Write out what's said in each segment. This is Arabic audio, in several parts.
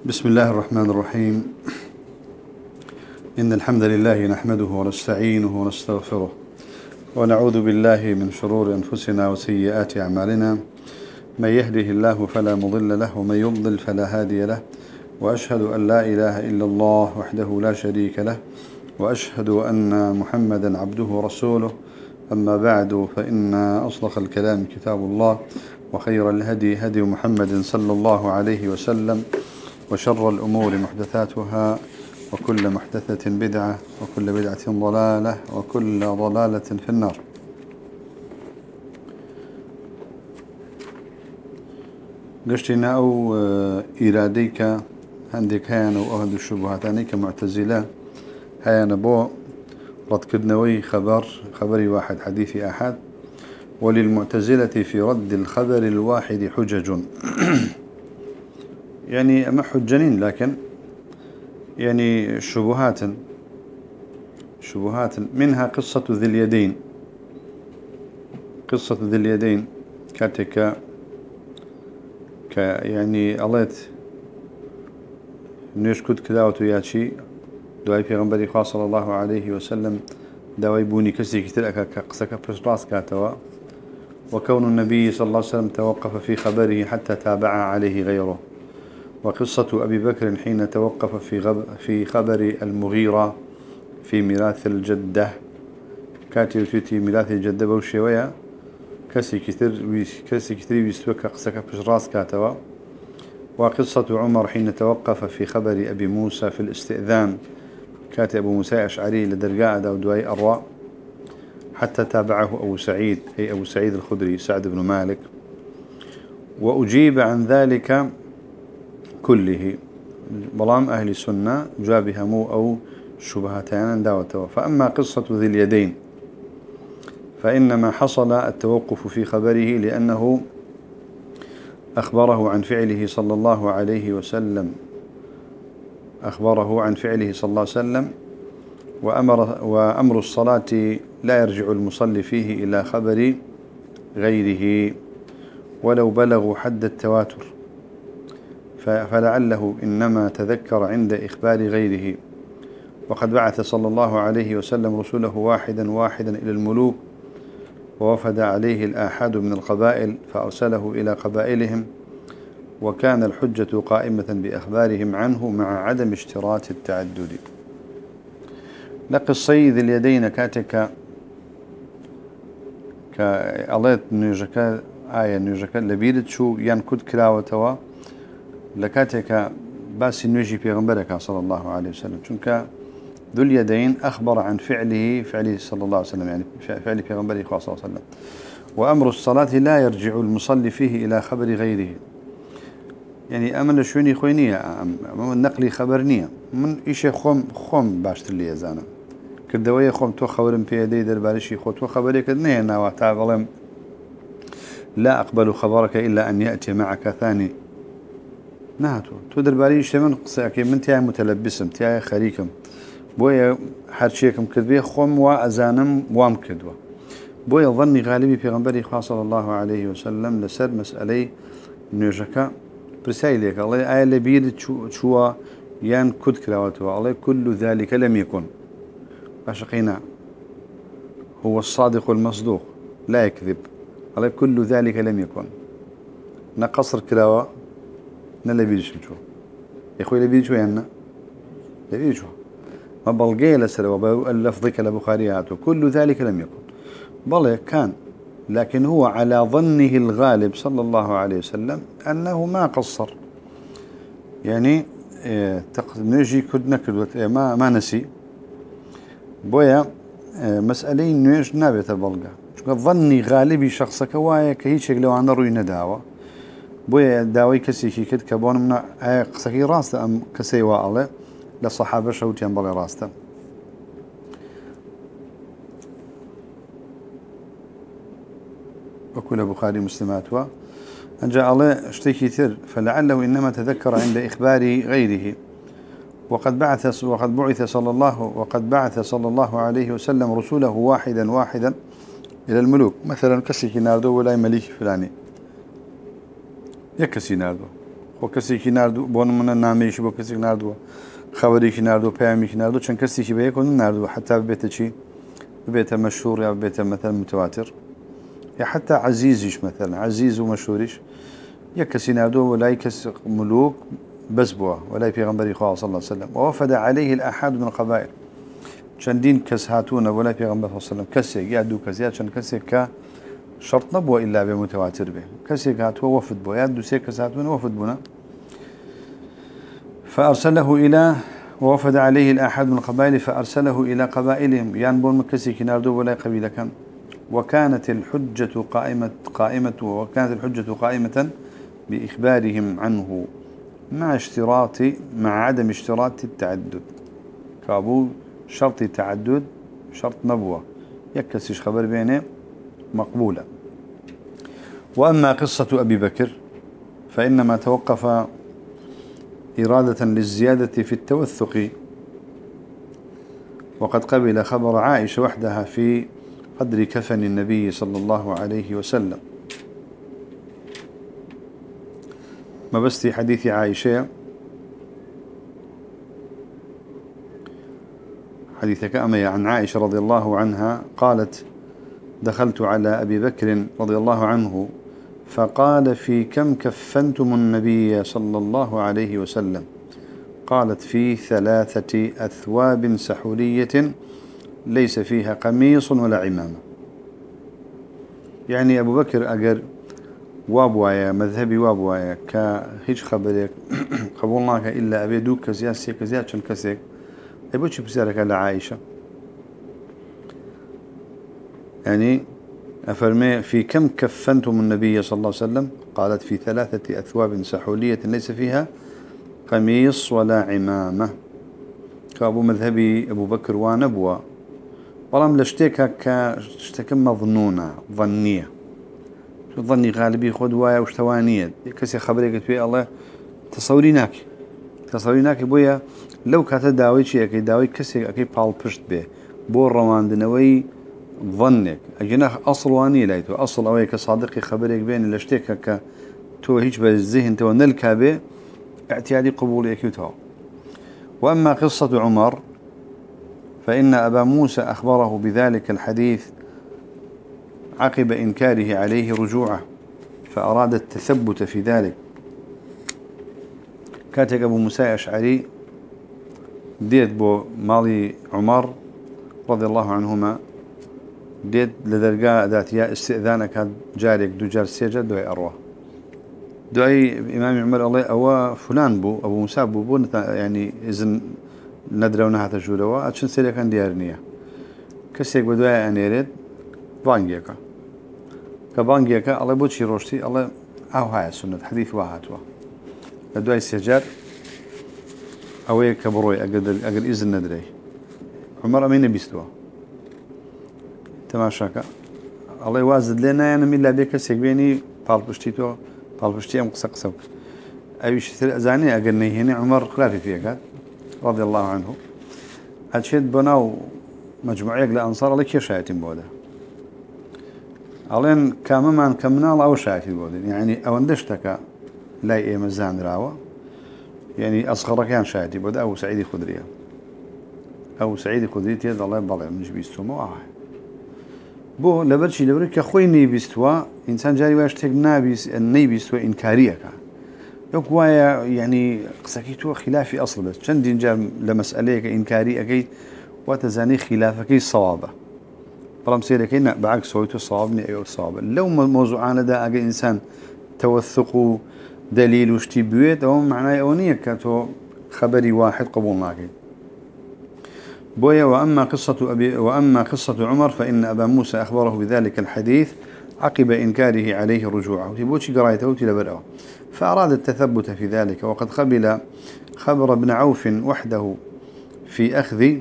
بسم الله الرحمن الرحيم. إن الحمد لله نحمده ونستعينه ونستغفره ونعوذ بالله من شرور أنفسنا وسيئات أعمالنا. من يهده الله فلا مضل له ومن يضلل فلا هادي له، وأشهد أن لا إله إلا الله وحده لا شريك له، وأشهد أن محمدا عبده ورسوله. أما بعد، فإن أصدق الكلام كتاب الله، وخير الهدي هدي محمد صلى الله عليه وسلم، وشر الأمور محدثاتها، وكل محدثة بدعة، وكل بدعة ضلالة، وكل ضلالة في النار. قشتنا أو إراديك عندك هيان وأهد الشبهات عنيك معتزلة هيان بو رد كدنوي خبري واحد حديثي أحد، وللمعتزلة في رد الخبر الواحد حجج. يعني ما حجنين، لكن يعني شبهات منها قصة ذي اليدين. قصة ذي اليدين كاتك يعني أليت نشكد كداوتو ياتشي دعاء في غنبري صلى الله عليه وسلم دعاء بوني كسي كتير كقصك راس كاتوا، وكون النبي صلى الله عليه وسلم توقف في خبره حتى تابع عليه غيره. وقصة أبي بكر حين توقف في خبر المغيرة في ميراث الجدة، كاتي وتيتي ميراث الجدة بوشيوية كسي كثير بيستوكا قصك راس كاتوا. وقصة عمر حين توقف في خبر أبي موسى في الاستئذان، كاتب أبو موسى أشعري لدرجاء دواي أرواء حتى تابعه أبو سعيد، أي أبو سعيد الخدري سعد بن مالك. وأجيب عن ذلك كله بلام أهل السنة جابها مو أو شبهتان داوتوا. فأما قصة ذي اليدين فإنما حصل التوقف في خبره لأنه أخبره عن فعله صلى الله عليه وسلم، وأمر الصلاة لا يرجع المصلي فيه إلى خبر غيره ولو بلغوا حد التواتر، فلعله إنما تذكر عند إخبار غيره. وقد بعث صلى الله عليه وسلم رسوله واحدا إلى الملوك، ووفد عليه الآحاد من القبائل فأرسله إلى قبائلهم، وكان الحجة قائمة بأخبارهم عنه مع عدم اشتراط التعدد. لقصي ذي اليدين كاتك كأليت نيجكا آية نيجكا لبيدت شو ينكد كلاوتوا لكاتك باس نيجي في غنبرك صلى الله عليه وسلم، چونك ذو اليدين أخبر عن فعله صلى الله عليه وسلم، يعني فعل في غنبرك صلى الله عليه وسلم. وأمر الصلاة لا يرجع المصلي فيه إلى خبر غيره، يعني أمن شويني خوينية النقلي خبرنية من إيش خوم باشتر اللي يزانا كردوية خوم تو خبرم في يدي دربارشي خو تو خبرك نيه ناوى تعظلم لا أقبل خبرك إلا أن يأتي معك ثاني ناتو تو درباريش من قصاك من تيا متلبسم تيا خريكم بويا حرشيكم كذبيه خوم وأزانم وام كدوه بويا ظني غالبي في غنبري صلى الله عليه وسلم لسر مسألة نيجكا برسائلك الله آية لبيد شو يان كد كلاوته الله كل ذلك لم يكن باشقينا هو الصادق المصدوق لا يكذب الله كل ذلك لم يكن نقصر كلاوة نلبيد شو يا أخوي لبيد شو يعني لبيد شو ما بلقي لسر وباللفظك لبخارياته كل ذلك لم يكن بل كان، لكن هو على ظنه الغالب صلى الله عليه وسلم أنه ما قصر، يعني نجي كدنا ما نسي بويا مسألين نيش نابت البلغة ظني غالبي شخصك وايا كهيش لو عن روي نداوة بويا داوي كسي كد كبون من قصكي راسته أم كسي واله للصحابة شوتيان بلي راسته. وكل بخاري مسلمات أن جاء الله اشتكي ثر فلعله إنما تذكر عند إخبار غيره. وقد بعث صلى الله عليه وسلم رسوله واحدا إلى الملوك، مثلا كسي ناردو ولا مليك فلاني يكسي ناردو وكسي ناردو بون من الناميش وكسي ناردو خبري ناردو بيامي ناردو شن كسي بيكون ناردو حتى ببيت شيء ببيت مشهور يا ببيت مثلا متواتر يا حتى عزيزش مثلا عزيز ومشهورش يكسي ناردو ولا يكس ملوك بس بوا ولا في غنبري خواه صلى الله عليه وسلم ووفد عليه الأحد من القبائل شن دين كس هاتونا ولا في غنبري صلى الله عليه وسلم كسي يادو كسيات شن كسي شرط نبوة إلا بمتواتر به كسي هاتوا وفد بوا يادو سي كس هاتونا وفد بنا فأرسله إلى ووفد عليه الأحد من القبائل فأرسله إلى قبائلهم ينبون مكسي كناردو ولا قبيلة كان وكانت الحجة قائمة بإخبارهم عنه مع عدم اشتراط التعدد كابو شرط تعدد شرط نبوة يكسش خبر بينه مقبولة. وأما قصة أبي بكر فإنما توقف إرادة للزيادة في التوثق وقد قبل خبر عائشة وحدها في قدر كفن النبي صلى الله عليه وسلم. ما بس في حديث عائشة حديثك أمي عن عائشة رضي الله عنها قالت دخلت على أبي بكر رضي الله عنه فقال في كم كفنتم النبي صلى الله عليه وسلم قالت في 3 أثواب سحولية ليس فيها قميص ولا عمامة. يعني أبو بكر أجر وابوايا مذهبي وابوايا كهيج خبرك قبولناك إلا أبي دوك كزياسي كزيات شن كسيك أبوش بسيرك على عائشة يعني أفرمي في كم كفنتم النبي صلى الله عليه وسلم قالت في 3 أثواب سحولية ليس فيها قميص ولا عمامة. كأبو مذهبي أبو بكر ونبوة ولم لشتيك كاشتكم مظنونة ظنية ظني غالبي خدوايا وشتوانية كسي خبرك في الله تصوريناك بويا لو كانت داوي شيء أكيد داوي كسي أكيد بال بشت به بور روان دنوي ظنك أجناح أصل واني لايتو أصل أويك صادقي خبرك بين لشتيك تو هيج بالذهن تو نلكا به اعتيادي قبول يكيوتها. وأما قصة عمر فإن أبا موسى أخبره بذلك الحديث عقب إنكاره عليه رجوعه فأراد التثبت في ذلك. كاتب أبو موسى أشعري ديت بو مالي عمر رضي الله عنهما ديت لدرجة ذاتية استئذانك هاد جارك دو جار سيجد دوي أروه دوي إمام عمر الله أو فلان بو أبو موسى بو يعني إذن ندرونها تجولوا أتشن سيري كان ديارنية كسيك بدوي أن يريد بانجيكا كبانجيكا الله بوتشي روشتي الله أو هاي السنة حديث واحدوا دوي سيجار أوي كبروي أقل إذن ندري عمر أمين بيستوا تماشاكا الله يوازد لنا يعني من لابيك سيكبيني طالبشتيتو طالبشتي أم قسق أيش زاني أقلني هنا عمر خلافي فيك رضي الله عنه أتشد بناو مجموعيك لأنصار الله كي شايتين بوده ألين كاممان كمنا الله أو شايتين بوده يعني أو اندشتك لا إيه مزان راوة يعني أصغر كان شايتين بوده أو سعيد خدرية أو سعيد خدرية يد الله يبالي من جبيستو مو بو لبرشي لبرك خوي نيبيستوا إنسان جاري واشتك نيبيستوا إنكارية يقوى يعني قسكيتو خلافي أصل بس شندين جاء لمسألة إنكارية أكيد وتزاني خلافك الصوابة برام سيرك إن بعكس سويته الصوابني أيوة الصوابة لو موضوعنا ده أجي إنسان توثقوا دليل واشتبويت أو معناه أونية كتو خبري واحد قبولناك بويا. وأما قصة عمر فإن أبا موسى أخبره بذلك الحديث عقب إنكاره عليه رجوعه تبوشي قرايته تلبرأه فأراد التثبت في ذلك وقد قبل خبر ابن عوف وحده في أخذ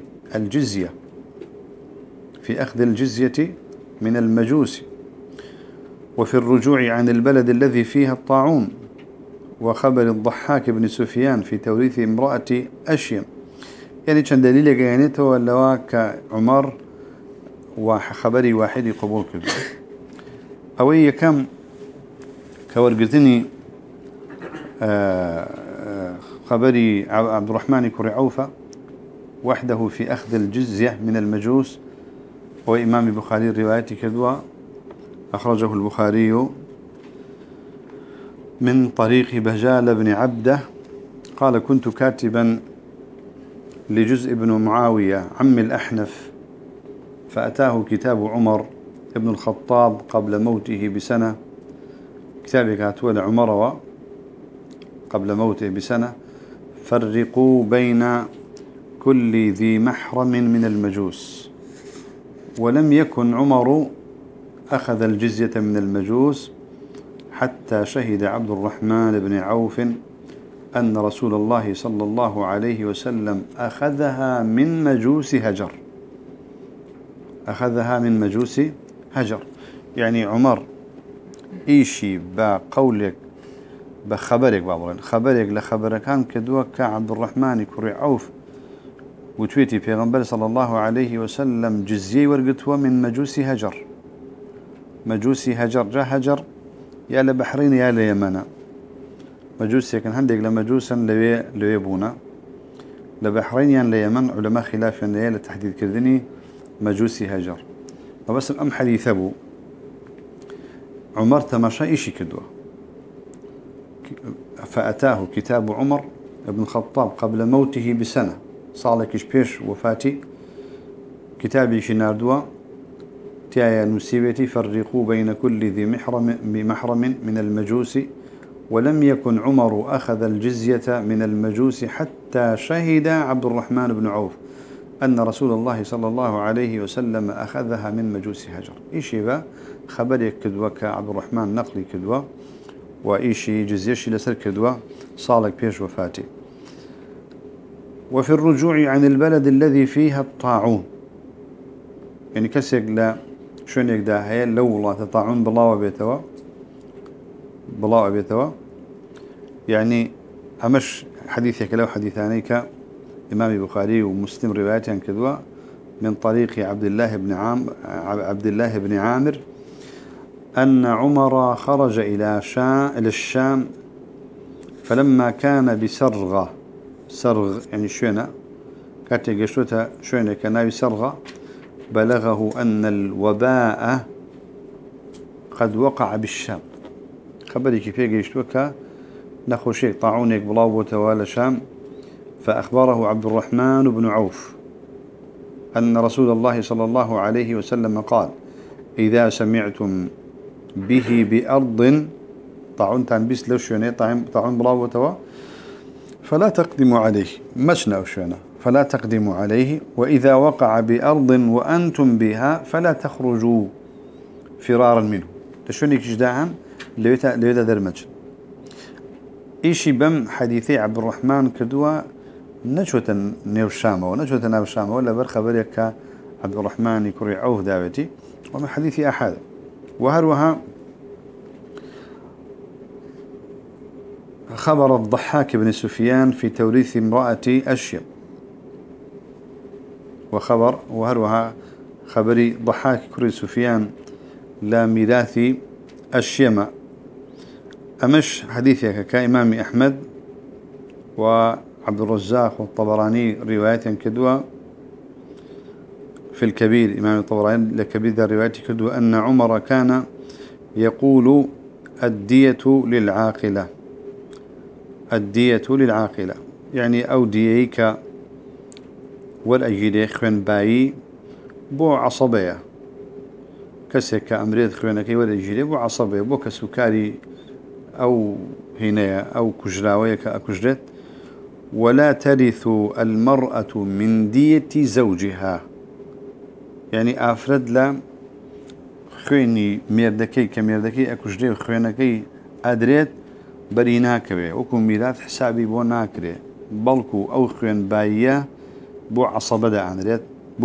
الجزية من المجوس وفي الرجوع عن البلد الذي فيها الطاعون وخبر الضحاك بن سفيان في توريث امرأة أشيم يعني كان دليل جانته ولا كعمر وخبري واحد قبول كبير أوي كم كورجتني خبري عبد الرحمن كري عوفة وحده في أخذ الجزية من المجوس، وإمام البخاري رواية كدوى أخرجه البخاري من طريق بجال بن عبده قال كنت كاتبا لجزء بن معاوية عم الأحنف، فأتاه كتاب عمر ابن الخطاب قبل موته بسنة، كتابك هاتوا لعمر قبل موته بسنة، فرقوا بين كل ذي محرم من المجوس. ولم يكن عمر أخذ الجزية من المجوس حتى شهد عبد الرحمن بن عوف أن رسول الله صلى الله عليه وسلم أخذها من مجوس هجر. أخذها من مجوس هجر، يعني عمر إيشي بقولك بخبرك بابرين خبرك لخبرك كان كدوك كعبد الرحمن كري عوف وتويتي پیغمبر صلى الله عليه وسلم جزية ورقتوا من مجوس هجر. مجوس هجر جا هجر يا لبحرين يا ليمن، مجوس يكن هندق لمجوسا لويبونا لبحرين يا ليمن، علماء خلاف يا لتحديد كردني مجوس هجر. وبس الأم حديث أبو عمر تمشى إيشي كدوه، فأتاه كتاب عمر بن الخطاب قبل موته بسنة، صالك بيش وفاتي كتابي شناردوا تايا نسيبتي فرقوا بين كل ذي محرم من المجوس، ولم يكن عمر أخذ الجزية من المجوس حتى شهد عبد الرحمن بن عوف أن رسول الله صلى الله عليه وسلم أخذها من مجوس هجر. إيشي با خبرك كدوا كعبد الرحمن نقلي كدوا، وإيشي جزيشي لسر كدوا صالك بيش وفاتي. وفي الرجوع عن البلد الذي فيها الطاعون، يعني كسيك لا شون يقدا هي لو الله تطاعون بلاو بيتوا يعني همش حديثك لو حديثانيك إمام البخاري ومسلم رواية عن كدوا من طريق عبد الله بن عامر أن عمر خرج إلى الشام، فلما كان بسرغة، سرغ يعني شوينة كاتي قشوتها شوينة كان بسرغة، بلغه أن الوباء قد وقع بالشام. خبري كيف يقشتوك نخوشيك طاعونك بلاو توالى شام، فأخبره عبد الرحمن بن عوف أن رسول الله صلى الله عليه وسلم قال إذا سمعتم به بأرض طاعون تنبيس لو شوينة طاعون بلاو توا فلا تقدموا عليه، مشنا وشوينة فلا تقدموا عليه، وإذا وقع بأرض وأنتم بها فلا تخرجوا فرارا منه. تشونيك جداعا ليوتا درمج إيشي بم حديثي عبد الرحمن كدوا نشوة نيو الشام ونشوة ناو الشام ولا برخبريك عبد الرحمن يكري عوف داوتي ومن حديثي أحد. وهروها خبر الضحاك بن سفيان في توريث امرأة أشيم، وهروها خبري ضحاك كري سفيان لا ميراث أشيم. أمش حديثك كإمام أحمد وعبد الرزاق والطبراني رواية كدوا في الكبير، إمام الطبراني لكبير ذا رواية كدوا أن عمر كان يقول الدية للعاقلة، الدية للعاقلة يعني أو ديك والأجيل خوين باي بو عصبية، كسك أمريد خوينك والأجيل بو عصبية بو كسكاري أو هنا أو كجراوية كأكجرت. ولا ترث المرأة من دية زوجها، يعني أفرد لا خويني ميردكي كميردكي أكجري وخوينكي أدريت بريناك به وكم ميراث حسابي بو ناكري بلكو أو خوين باية بو عصبة دا أندريت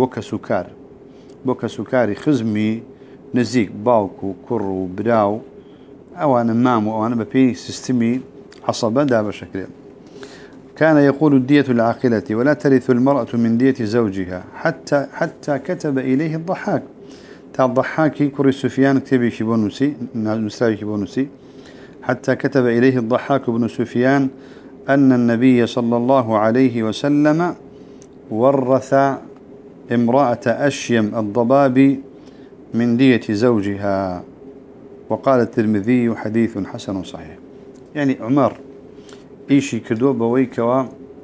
بو كسكاري خزمي نزيك باوكو كرو براو أو أنا مامو أو أنا ببي سيستمي عصبة دا بشكل. كان يقول الدية العاقلة ولا ترث المرأة من دية زوجها حتى كتب إليه الضحاك. تا الضحاكي كري سفيان كتبي كيبونوسي نسراوي كيبونوسي حتى كتب إليه الضحاك بن سفيان أن النبي صلى الله عليه وسلم ورث امرأة أشيم الضباب من دية زوجها. وقال الترمذي حديث حسن صحيح. يعني عمر إيشي كدو بويكوا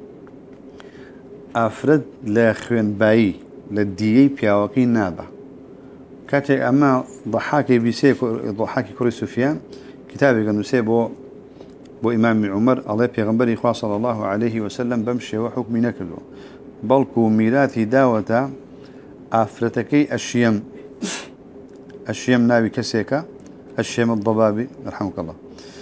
أفرد لخوين باي للديي بياوكي نابا كاتي أما ضحاكي بيسيك ضحاكي كوري سفيان كتابي كانوا سيبو بو إمام عمر الله بيغنبري إخوة صلى الله عليه وسلم بمشي وحكمي نكلو بلكو ميراثي داوتا أفرتكي أشيم نابي كسيكا الشيم الضبابي رحمك الله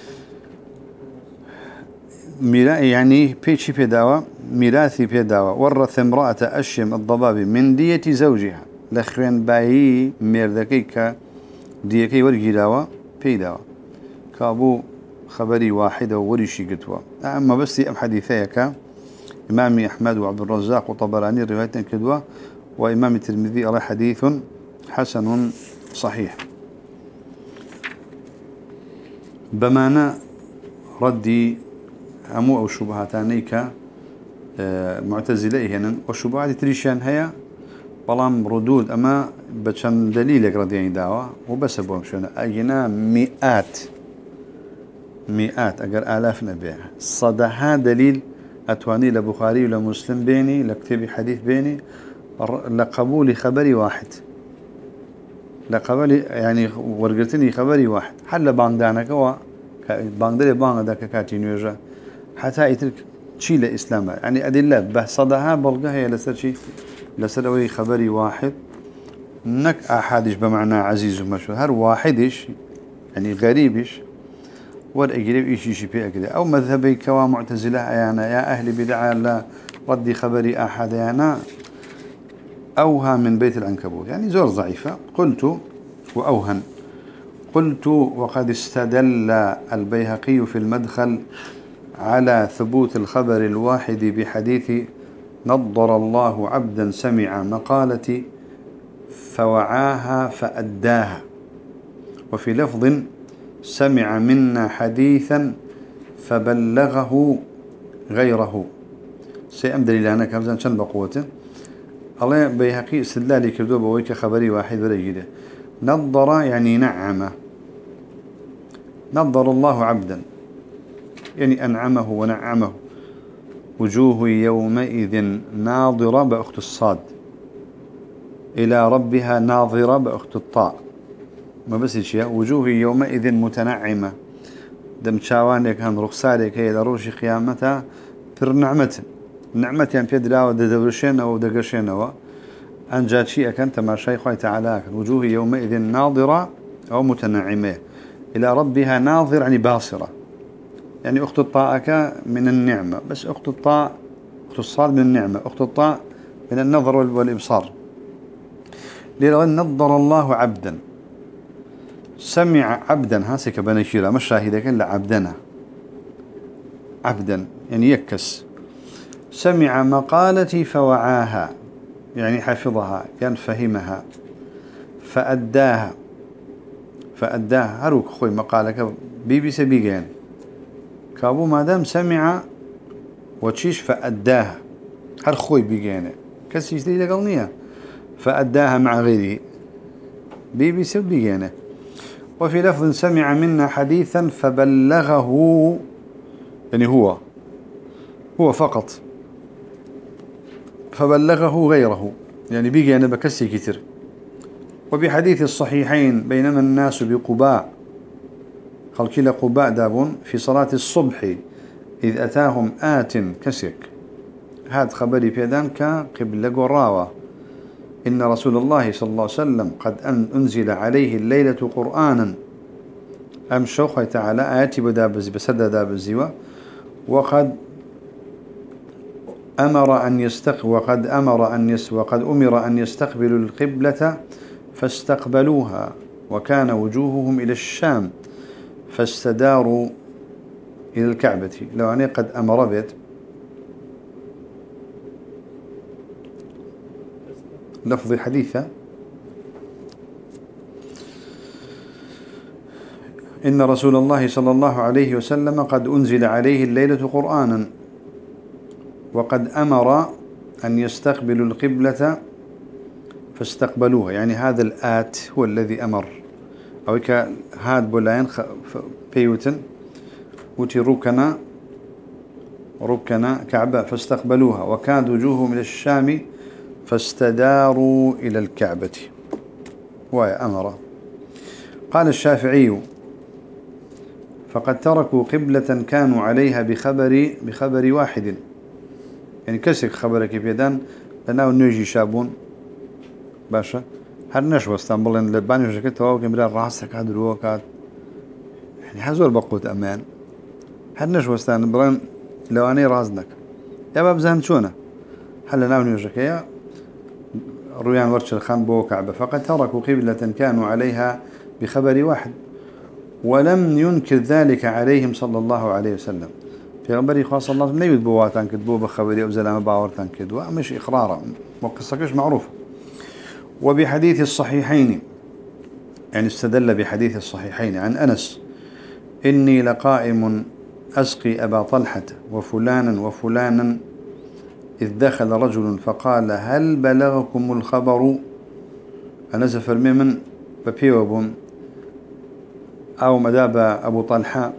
يعني بيتشي بيداوا ميراثي بيداوا ورث امرأة أشيم الضبابي من دية زوجها لخوين باي ميردكيكا ديكي ورقيداوا بيداوا كابو خبري واحدة ورشي قدوا أما بس أم حديثيك إمام أحمد وعبد الرزاق وطبراني رواية كدوا وإمام الترمذي على حديث حسن صحيح. بمعنى ردي همو أو شبهاتانيك معتزلة هنا والشبهات تريشان هي بلام ردود أما بتشان دليلك رديني دعوة وبس أبوهم شونا أجنا مئات أجر آلاف نبيع صدها دليل أتواني لبخاري ولمسلم بيني لكتب حديث بيني لقبول خبري واحد لقبل يعني ورقتني خبري واحد حل باندانك هو باندري باندك كاتين يوجا حتى يترك شيء لإسلام يعني أدلة بحصدها بلقى هي لسرشي لسروي خبري واحد نك أحدش بمعنى عزيز ومشهور هر واحدش يعني غريبش والأقرب إيش في أقرب أو مذهبي كوا معتزلة أنا يا أهل بدعة لا ردي خبري أحد أنا أوها من بيت العنكبوت يعني زور ضعيفة قلت وأوهن قلت وقد استدل البيهقي في المدخل على ثبوت الخبر الواحد بحديث نضر الله عبدا سمع مقالتي فوعاها فأداها وفي لفظ سمع منا حديثا فبلغه غيره سيأمدل إلى أنك همزان شن بقوته الله بيهقي استدلالي كردو بويك خبري واحد ولا جيده نضر يعني نعم نضر الله عبدا يعني أنعمه ونعمه وجوه يومئذ ناظرة بأخت الصاد إلى ربها ناظرة بأخت الطاء ما بس شيء وجوه يومئذ متنعمة دم شاوانك هن رخصارك هي لروش قيامتها في نعمة يعني في دلاوة ددورشين أو دقرشين أو أنجاد شيء كانت مع شيء خوي تعالى وجوه يومئذ ناظرة أو متنعمة إلى ربها ناظر يعني باصرة يعني أخت الطاء من النعمة بس أخت الطاء أخت الصاد من النعمة أخت الطاء من النظر والإبصار لأن نضر الله عبدا سمع عبدا هاسك بنشيرة مش شاهدك إلا عبدا يعني يكس سمع مقالتي فوعاها يعني حفظها يعني فهمها فأداها هروك خوي مقالك بيبي سبيقين كابو مادام سمع وتشيش فأداها هر خوي بيقين كسيش دي لقلنية فأداها مع غيره بيبي سبيقين وفي لفظ سمع منا حديثا فبلغه يعني هو فقط فبلغه غيره يعني بيجي أنا بكسي كتير. وبحديث الصحيحين بينما الناس بقباء خلقي قباء دابون في صلاة الصبح إذ أتاهم آت كسك هذا خبري بيدان كقبل قراوة إن رسول الله صلى الله عليه وسلم قد أنزل عليه الليلة قرآنا أم شوخي تعالى آياتي بدابز بسد دابزيوة وقد أمر أن يستقبلوا القبلة فاستقبلوها وكان وجوههم إلى الشام فاستداروا إلى الكعبة لو أني قد أمر بيت لفظ حديثة إن رسول الله صلى الله عليه وسلم قد أنزل عليه الليلة قرآنا وقد أمر أن يستقبلوا القبلة فاستقبلوها. يعني هذا الآت هو الذي أمر أو هاد بولاين بيوتن وتي ركنا كعبة فاستقبلوها وكانت وجوههم إلى الشام فاستداروا إلى الكعبة وأمر. قال الشافعي فقد تركوا قبلة كانوا عليها بخبر واحد. يعني كسك خبرك بيدان لأنه نيجي شابون باشا هر نشوى اسطنبول لباني وشكت واو كمبرا راسك هاد الوقت يعني هزول بقوت أمان هر نشوى اسطنبول لو أنا رازنك يا باب زهم شونه هل ناوني وشكيا رويان ورش الخان بو كعبة فقد تركوا قبلة كانوا عليها بخبر واحد ولم ينكر ذلك عليهم صلى الله عليه وسلم. في غنبري خاص الله لا يدبواتان كدبو بخبري أو زلامة باورتان كدوا مش إقرارا وقصكش معروف. وبحديث الصحيحين يعني استدل بحديث الصحيحين عن أنس إني لقائم أسقي أبا طلحة وفلانا وفلانا إذ دخل رجل فقال هل بلغكم الخبر أنا سفر من ببيوبهم أو مداب أبو طلحة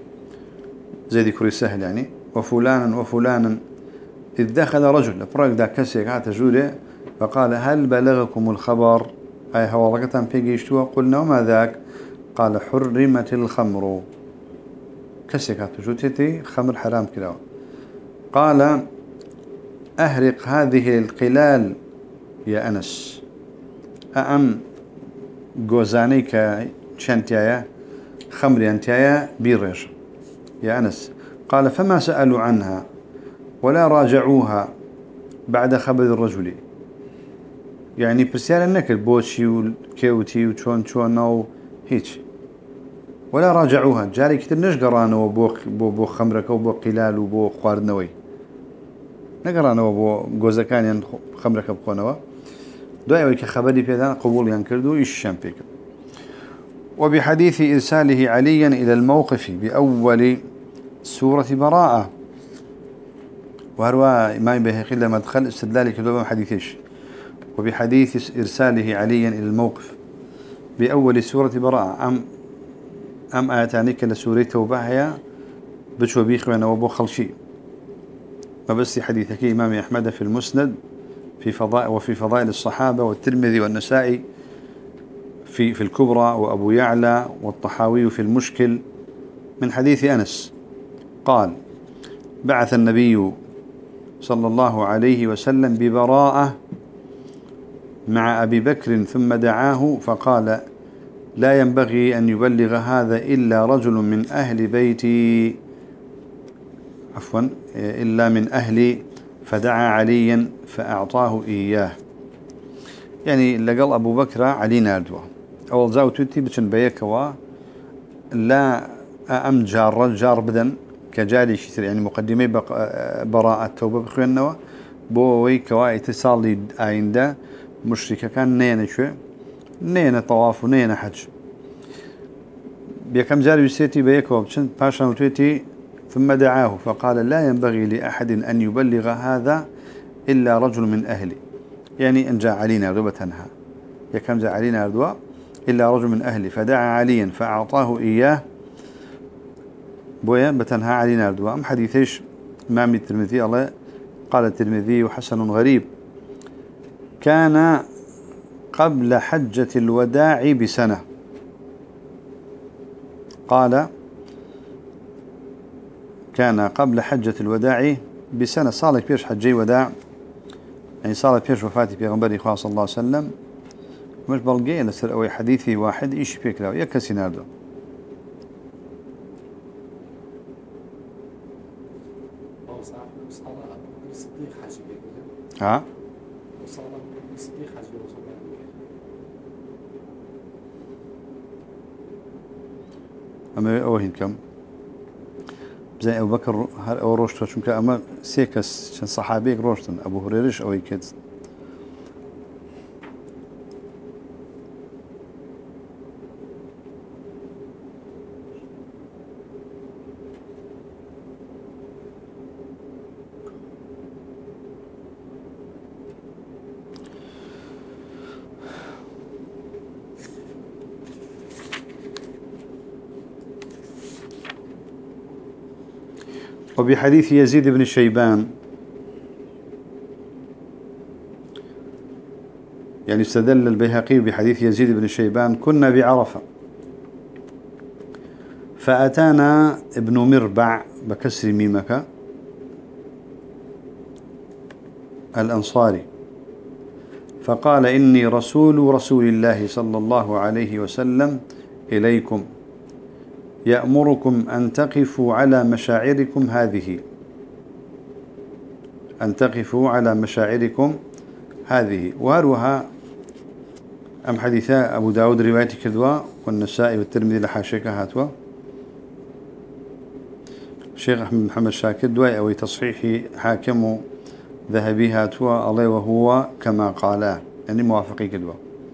زي ذكر سهل يعني وفلانا وفلانا إذ دخل رجل أفرق دا كسيك عات جوله فقال هل بلغكم الخبر أي هو بيجيشتوا قلنا وما ذاك قال حرمت الخمر كسيك عات جوتي خمر حرام كلاو. قال أهرق هذه القلال يا أنس أأم جوزانيك شنتيايا خمر أنتيايا بيرج يا أنس. قال فما سألوا عنها ولا راجعوها بعد خبر الرجل. يعني برسالة النكر بوشي والكيوتي وشون أو هيك ولا راجعوها جاري كتير نشقرانه وبو خمرك وبو قلال وبو خواردنوي نقرانه وبو جوزكان خمرك بخونوا دعوة كخبري بيدان قبول ينكردو إيش بيك. وبحديث إرساله عليا إلى الموقف بأول سورة براءة وهروا إمام بهقي لما دخل استدلالي كذوبا حديثيش. وبحديث إرساله عليا إلى الموقف بأول سورة براءة أم آياتانيك لسورة توبة هي بشو بيخوانا وبو خلشي. ما بس حديثك إمام أحمد في المسند وفي فضائل الصحابة والترمذي والنسائي في الكبرى وأبو يعلى والطحاوي في المشكل من حديث أنس قال بعث النبي صلى الله عليه وسلم ببراءة مع أبي بكر ثم دعاه فقال لا ينبغي أن يبلغ هذا إلا رجل من أهل بيتي إلا من أهلي فدعا عليا فأعطاه إياه. يعني لقال أبو بكر علي ناردوه أول زاو توتي بتشن بيكوا لا أم جار بدن كجاري شتر يعني مقدمي براءة توبة بخوانوا بوي كوا اتصالي عند مشركة كان نينا شو نينا طواف ونينا حج بيكم جاري يسيتي بيكوا بتشن باشا توتي ثم دعاه فقال لا ينبغي لأحد أن يبلغ هذا إلا رجل من أهلي. يعني أن جاء علينا ربتنها يكم جاء علينا رضوا إلا رجل من أهلي فدعا عليا فأعطاه إياه بويا بتنها علينا رضوا. أم حديثيش إمام الترمذي الله قال الترمذي وحسن غريب كان قبل حجة الوداع بسنة. قال كان قبل حجة الوداع بسنة صالك بيش حجي وداع يعني صالك بيش وفاتي بيغنبري خواه صلى الله عليه وسلم مش بلقي لسر أوي حديثي واحد إيش بيك له يكسي ناردو. ها أما أوهن كم زي أبو بكر هر أو روشته شنك أما سيكس شن صحابيك روشتن أبو هريرش أو يكيد. وبحديث يزيد بن شيبان يعني استدل البيهقي بحديث يزيد بن شيبان كنا بعرفة فأتانا ابن مربع بكسر ميمك الأنصاري فقال إني رسول الله صلى الله عليه وسلم إليكم يأمركم أن تقفوا على مشاعركم هذه أن تقفوا على مشاعركم هذه. وهروها أم حديثا أبو داود رواية كذوة والنسائي والترمذي لحاشيك هاتوا الشيخ أحمد محمد شاكر دواء أو تصحيح حاكم ذهبي هاتوا الله وهو كما قالا يعني موافقي كذوة.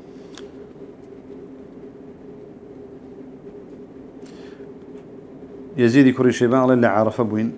يزيد كري شيبان الله اللي عرف بوين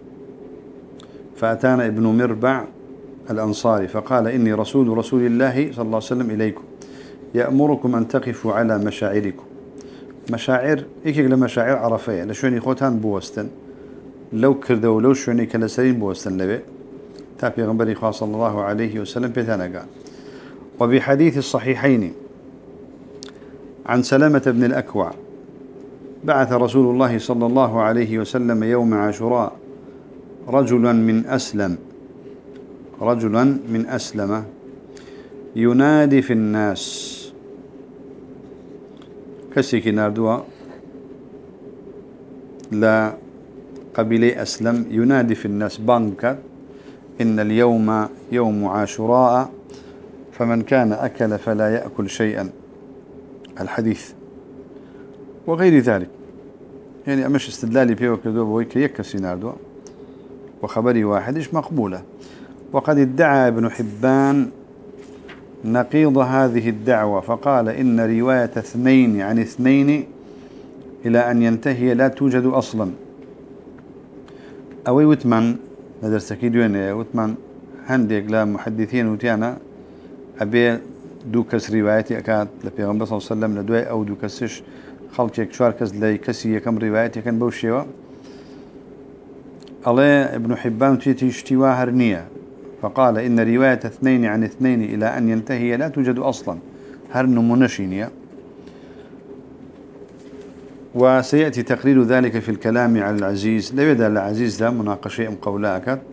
فأتانا ابن مربع الأنصاري فقال إني رسول الله صلى الله عليه وسلم إليكم يأمركم أن تقفوا على مشاعركم. مشاعر إيكي لمشاعر عرفية لشوني خوتان بوستن لو كردوا لو شوني كالسرين بوستن لبي تابي غنبري خواه صلى الله عليه وسلم بيتانا قال. وبحديث الصحيحين عن سلامة بن الأكوع بعث رسول الله صلى الله عليه وسلم يوم عاشوراء رجلا من أسلم ينادي في الناس كسيكي ناردوا لا قبيلي أسلم ينادي في الناس بانكا إن اليوم يوم عاشوراء فمن كان أكل فلا يأكل شيئا الحديث وغير ذلك يعني أمش استدلالي بيه وكذوب ويك يكسي ناردوا وخبري واحدش مقبولة. وقد ادعى ابن حبان نقيض هذه الدعوة فقال إن رواية 2 عن 2 إلى أن ينتهي لا توجد أصلا. أوي وثمان ندرس أكيد وين وثمان هنديك لا محدثين وتيانا أبي دوكس روايتي أكاد لبيغمبر صلى الله عليه وسلم ندوي أو دوكسش خلقك شواركز لي كسي كم روايتي كان بوشيوا الله ابن حبان تيشتوا هرنية فقال إن رواية 2 عن 2 إلى أن ينتهي لا توجد أصلا هرن منشينية. وسيأتي تقرير ذلك في الكلام على العزيز لا يدى العزيز لا مناقشة قولاك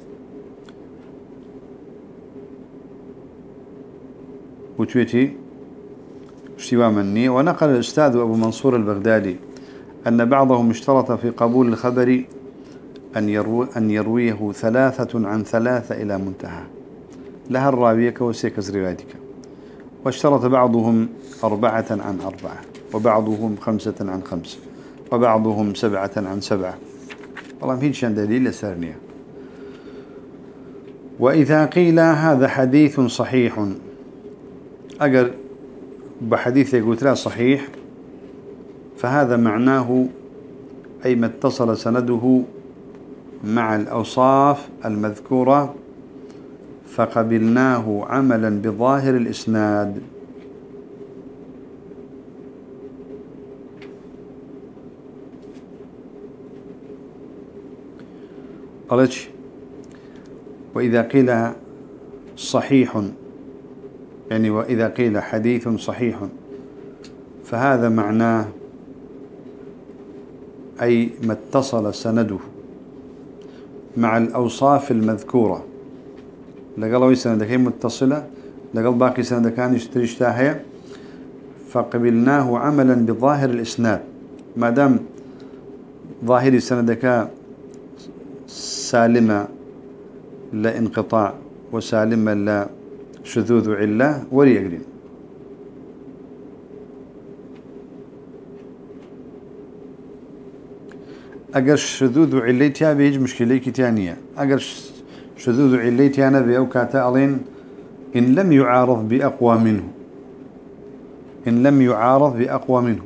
وتويتي اشتوا مني. ونقل الأستاذ أبو منصور البغدادي أن بعضهم اشترط في قبول الخبر أن يرويه 3 عن 3 إلى منتهى لها الراوية كوسيكز روايتك. واشترط بعضهم 4 عن 4 وبعضهم 5 عن 5 وبعضهم 7 عن 7 والله ما فيش دليل لسرنية. وإذا قيل هذا حديث صحيح أجر بحديث قلت له صحيح فهذا معناه أي ما اتصل سنده مع الأوصاف المذكورة فقبلناه عملا بظاهر الإسناد. قالت وإذا قيل صحيح يعني وإذا قيل حديث صحيح فهذا معناه أي ما اتصل سنده مع الأوصاف المذكورة لقلوا سندكين متصلة لقل باقي سندكان يشتريشتاهي فقبلناه عملا بظاهر الإسناد ما دام ظاهر سندكا سالمة لا انقطاع وسالمة لا شذوذ علة وليقرين. أجر شذوذ علتها بيج مشكلة كتانية أجر شذوذ علتها بأوكاتا ألين إن لم يعارض بأقوى منه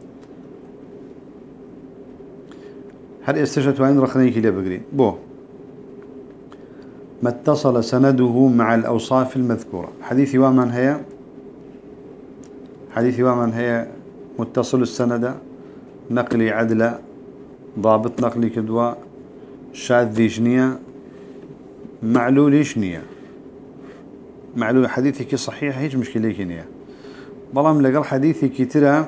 هل استشهدت وين رخنيك لي بقرين بو ما اتصل سنده مع الأوصاف المذكورة. حديث ومن هي متصل السند نقلي عدل ضابط نقلي كدوا شاذ نية معلوليش نية معلول حديثك صحيح هيج مشكلة كنية بلام لقل حديثك ترى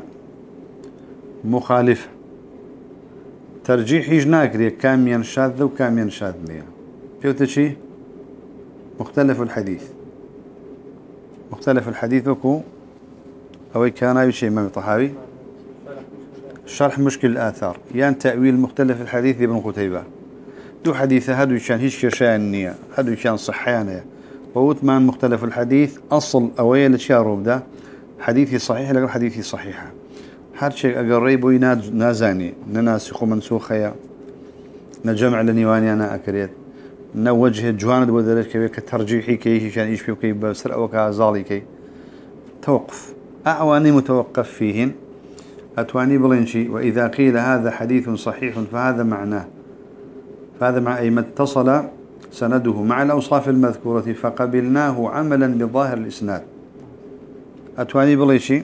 مخالف ترجيح يجناكري كاميا شاذ وكاميا شاذ نية فيوتا شي مختلف الحديث مختلف الحديث وكو أو كان أي شيء إمام الطحاوي شرح مشكل الآثار يعني تأويل مختلف الحديث ابن قتيبة دو حديثة هدو كان هيش كشان نية هدو كان صحيانة ووثمان مختلف الحديث أصل أوية لشيارو بدا حديثي صحيح لقل حديثي صحيحة هاد شيء أقريبو نازاني نناسخ منسوخيا نجمع لنيواني أنا أكريت نوجه جواند بودرش كي كترجيحي كي كان يشبه كي بسر أو كازالي كي توقف أعواني متوقف فيهن أتواني بلنشي وإذا قيل هذا حديث صحيح فهذا معناه فهذا مع أي ما اتصل سنده مع الأوصاف المذكورة فقبلناه عملا بظاهر الإسناد أتواني بلنشي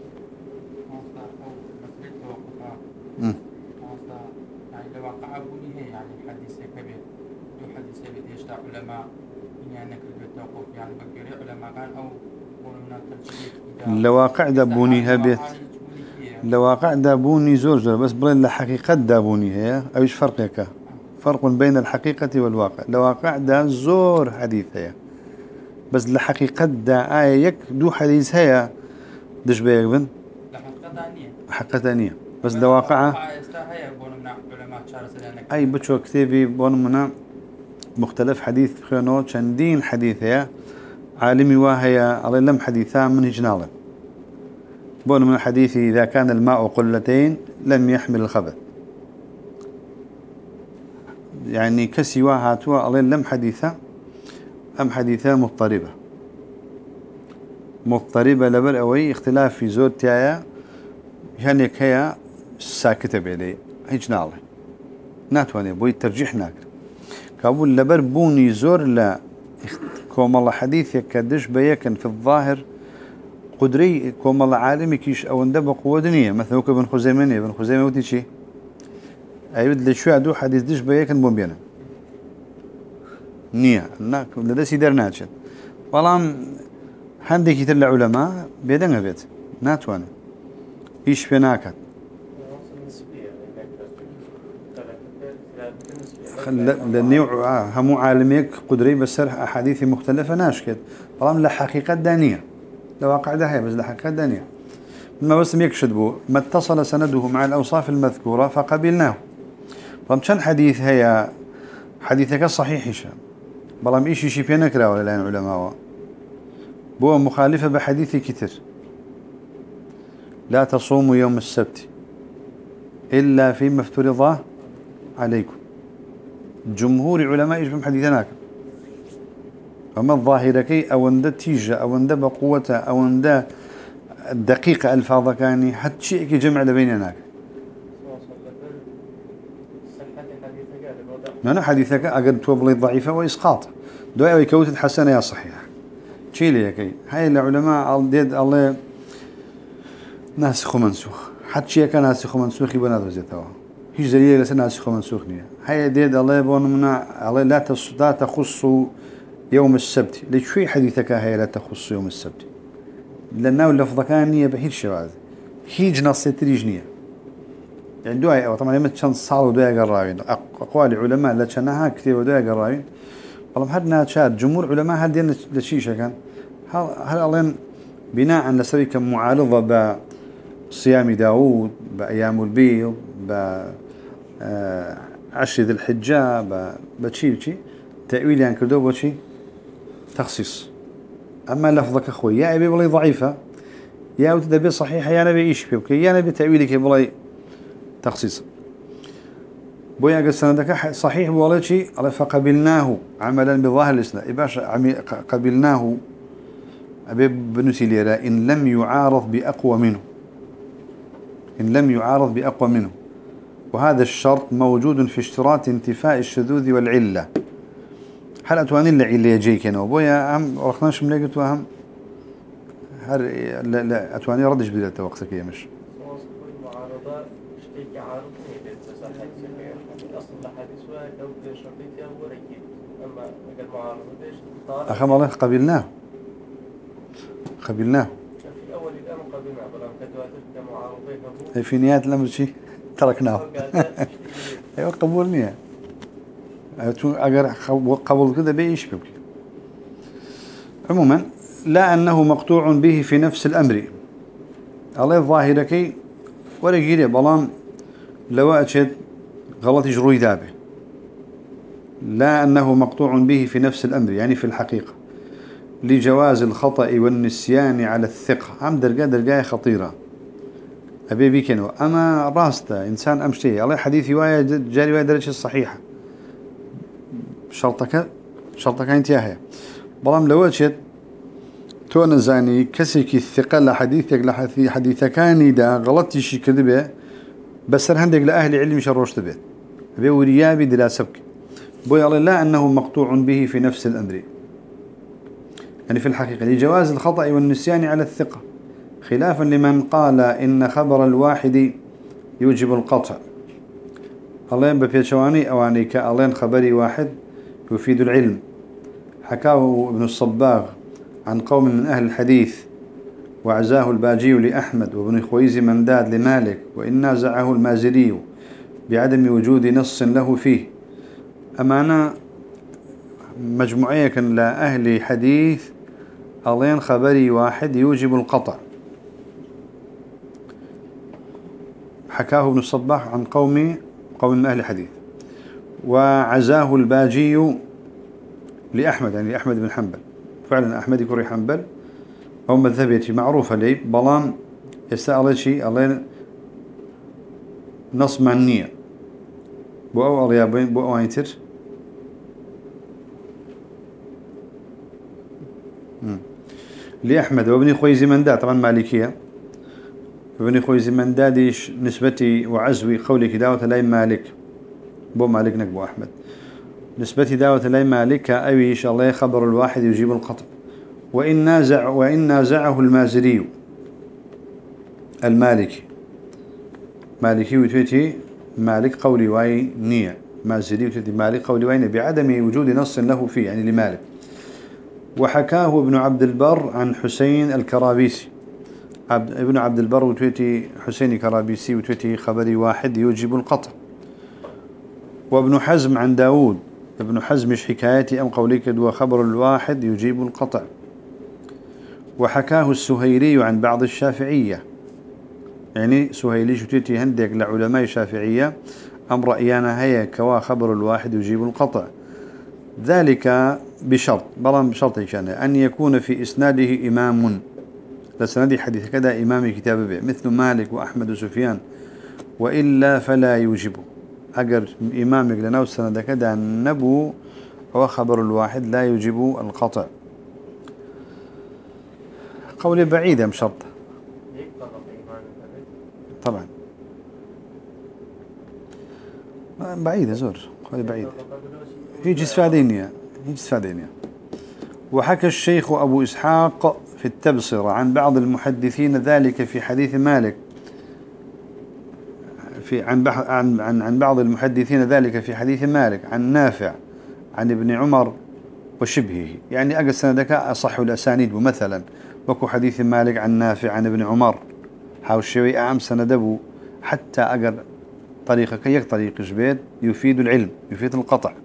لواقع دابوني هبيت لواقع دابوني زور بس بلين لحقيقة دابوني هي أو إيش فرقك فرق بين الحقيقة والواقع لواقع دا زور حديث هي بس لحقيقة دا آية يك دو حديث هي دش بيقبن حقيقة ثانية بس لواقعة أي بتشو كتابي بونمنا مختلف حديث خيانات شندين حديث هي عالمي وهي على لم حديثان من هجناله بون من الحديث إذا كان الماء قلتين لم يحمل الخبث يعني كسوا هاتوا على لم حديثة أم حديثة مضطربة لبر أوي اختلاف في زور تايا يعني كيا ساكتة بيلي هجناله ناتواني بوي ترجيح ناكر كابول لبر بوني زور لا كوم الله حديث يكدش بيكن في الظاهر قدري كوم الله عالمي كيش او اندب قوة دنيا مثلا ابن خزيمة ودي شي ايود لشو عدو حديث دش بيكن بوم بينا نية ناك لدى سيدر ناتشن والله هندي كتير العلماء بيدنها بيت ناتوان ايش بيناكت لأنه همو عالميك قدري بسر أحاديث مختلفة ناشكت طالما لحقيقة دانية لواقع ده هي بس لحقيقة دانية ما بس يكشد بو ما اتصل سنده مع الأوصاف المذكورة فقبلناه طالما كان حديث هي حديثك صحيح هشام بلام إيش يشي بينكرا ولا لين علماء بو مخالفة بحديث كتير لا تصوموا يوم السبت إلا فيما افترض عليكم جمهور علماء يجبهم حديثناك أما الظاهركي أو أن تيجة أو أن بقوة أو أن دقيقة ألفاظ كاني حتى شيء جمع لبينناك أنا حديثك أقد توبلي ضعيفة وإسقاط دعاء ويكوت الحسنة يا صحيح شيء لي كي هاي العلماء ديد الله ناسخ ومنسوخ حتى شيء كان ناسخ ومنسوخ يبقى نادرزتها هيج دليل لسه ناسخ ومنسوخ نية هاي ديد الله يبون منا الله لا تخص يوم السبت ليش في حديثك هاي لا تخص يوم السبت لأنه اللفظ كان نية بهيج شواذ هيج نص تريجنية يعني دعاء أو طبعا يمت شن صار دعاء قراوين أقوال علماء لا شنها كتير ودعاء قراوين والله هذا شاد جمهور علماء هل دين لشيشة كان هل الله بناء على سبيك معارضة بصيام داوود بأيام البيض عشر ذي الحجة بشي تأويل يعني كردو بشي تخصيص أما لفظك أخوي يا أبي بلي ضعيفة يا وتدبي صحيحة يا نبي إيش بيوكي يا نبي تأويلك بلي تخصيص بويا قد سندك صحيح ولا شيء فقبلناه عملا بظاهر الإسلام إباش قبلناه أبي بنسي ليرا إن لم يعارض بأقوى منه وهذا الشرط موجود في اشتراط انتفاء الشذوذ والعلة هل أتواني العلة يجيك أنا وبويا هم رخناش ملاقت وهم هل لا أتواني ردش بدلت وقتك يا مش المعارضة اشتيك عارض أصل الحديث لو أخم الله قبلناه في أول الأمر قبلناه بلام كتواتر كمعارضين في نهاية الأمر شيء تركناه أيوة قبولني أجر قبول كده بيش بك عموما لا أنه مقطوع به في نفس الأمر الله الظاهرك ولا جيري بلام لو أشد غلط جروي ذابه لا أنه مقطوع به في نفس الأمر يعني في الحقيقة لجواز الخطأ والنسيان على الثقة عم درجة خطيرة أبي بيكنو أما راسته إنسان أمشي الله حديثي وايا جاري وايا درجة الصحيحة شرطك انتهى بلام لو أشد تونا زاني كسيك الثقة لحديثك كان دا غلطي شي كذبه بس هندق لأهل علم شروش تبيت أبي وريابي دلا سبك بوي الله لا أنه مقطوع به في نفس الأمر يعني في الحقيقة لجواز الخطأ والنسيان على الثقة خلافا لمن قال إن خبر الواحد يوجب القطع الله بفيتشواني أواني كألين خبري واحد يفيد العلم حكاه ابن الصباغ عن قوم من أهل الحديث وعزاه الباجي لأحمد وابن خويز منداد لمالك وإن نازعه المازري بعدم وجود نص له فيه أمانا مجموعية كان لأهل حديث ألين خبري واحد يوجب القطع حكاه ابن الصباح عن قوم من أهل الحديث وعزاه الباجي لأحمد يعني أحمد بن حنبل فعلا أحمد يكون حنبل أو مذهبيتي معروفة لي بلان يستأل شيء ألين نص معنية بو أريابين بو أوينتر لأحمد وابن خويز منداد طبعا مالكية ابن خويز منداديش نسبتي وعزوي قولك داوة لاي مالك بو مالك نكبو أحمد نسبتي داوة لاي مالك أيش الله خبر الواحد يجيب القطع وإن نازعه المازري المالكي مالكي وتوتي مالك قولي واي نية مازري وتوتي مالك قولي واي بعدم وجود نص له فيه يعني لمالك وحكاه ابن عبد البر عن حسين الكرابيسي ابن عبد البر وتوتي حسين كرابيسي وتوتي خبري واحد يوجب القطع وابن حزم عن داود ابن حزم مش حكايتي أم قوليك دو خبر الواحد يجيب القطع وحكاه السهيلي عن بعض الشافعية يعني سهيلي شتيتي هندك لعلماء الشافعية أم رأيانا هي كوا خبر الواحد يجيب القطع ذلك بشرط بلان بشرط كان أن يكون في إسناده إمام لسندي حديث كذا إمام كتاب به مثل مالك وأحمد وسفيان وإلا فلا يوجبه أجر إمامك لنا السند كذا نبو وخبر الواحد لا يوجب القطع قولي بعيدة مش شرط طبعا بعيدة زور قولي بعيدة يجي سفادينيا وحكى الشيخ أبو إسحاق في التبصرة عن بعض المحدثين ذلك في حديث مالك عن بعض المحدثين ذلك في حديث مالك عن نافع عن ابن عمر وشبهه يعني أقل سندك أصح الأسانيد مثلا وكو حديث مالك عن نافع عن ابن عمر حاول الشيء أعم سندبه حتى أقل طريقك يك طريق جبيد يفيد العلم يفيد القطع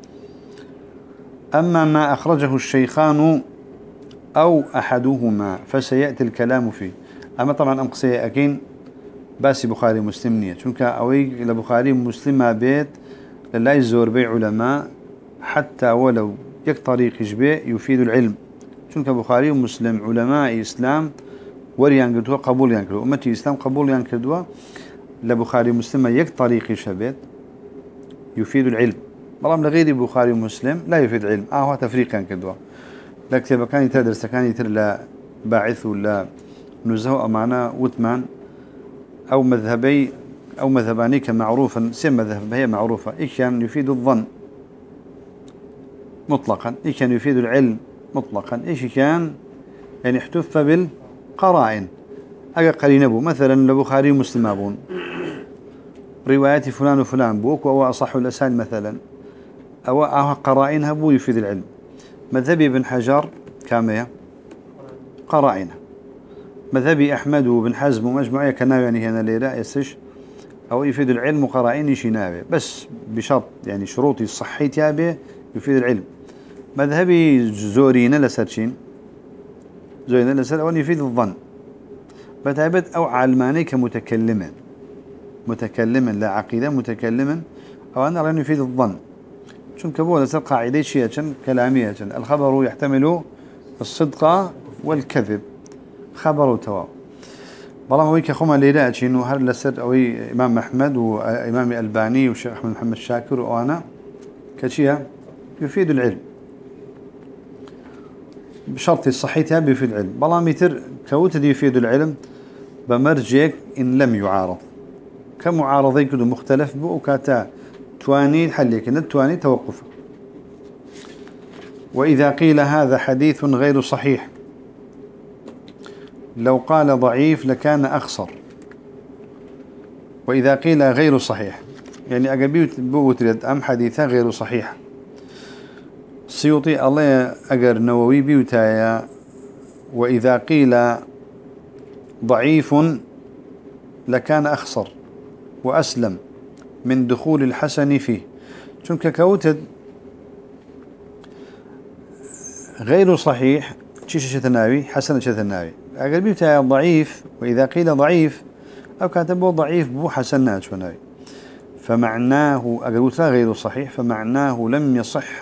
أما ما أخرجه الشيخان أو أحدهما فسيأتي الكلام فيه أما طبعا أمقصي أكين باسي بخاري مسلم نية چونك أوي لبخاري مسلم بيت لا يزور بي علماء حتى ولو يك طريق جبي يفيد العلم چونك بخاري مسلم علماء إسلام وريان كردوا قبول ينكردوا أمتي إسلام قبول ينكردوا لبخاري مسلم يك طريق شبيت يفيد العلم بلام لغير بخاري مسلم لا يفيد علم هو تفريق ينكردوا لكتب كان يتدرس كان يتر لا باعث ولا نزهه أمانا وثمان أو مذهبي أو مذهباني كمعروفا سم مذهب هي معروفة إيش كان يفيد الظن مطلقا إيش كان يفيد العلم مطلقا إيش كان يعني احتف بالقرائن أجا قرين أبو مثلا لبخاري مسلم أبون روايات فلان وفلان بوك وهو أصح الأسان مثلا أو قرائنها بو يفيد العلم. مذهبي ابن حجر كامية قرائنه. مذهبي أحمد وابن حزم ومجموعية كناوي يعني هنا ليرا يسش أو يفيد العلم وقرائن شناوي بس بشرط يعني شروطي الصحي تابع يفيد العلم. مذهبي زورينا لسرشين زورينا لسر أو يفيد الظن بتعبد أو علماني كمتكلما متكلما لا عقيدة متكلما أو أنا رأني يفيد الظن شون كبوة لسر قاعدة شيئا كلامية الخبر يحتمل الصدق والكذب خبر تواو والله ويك خما ليلة شنو هل لسر أوي إمام أحمد وإمام الباني وشيخ أحمد محمد شاكر وأنا كشيء يفيد العلم بشرط الصحيح بيفيد العلم والله متر كوت يفيد العلم بمرجك إن لم يعارض كمعارضي كده مختلف بوكاتا تواني حليك إن التواني توقف. وإذا قيل هذا حديث غير صحيح لو قال ضعيف لكان أخسر. وإذا قيل غير صحيح يعني أقبيت بوتريد أم حديثة غير صحيح. السيوطي الله أقر نووي بيوتايا وإذا قيل ضعيف لكان أخسر وأسلم من دخول الحسن فيه چونك كوتد غير صحيح تشيش شتناوي حسن شتناوي أقل بيوتايا ضعيف وإذا قيل ضعيف أو كاتبه ضعيف بو حسن شتناوي فمعناه أقلوتها غير صحيح فمعناه لم يصح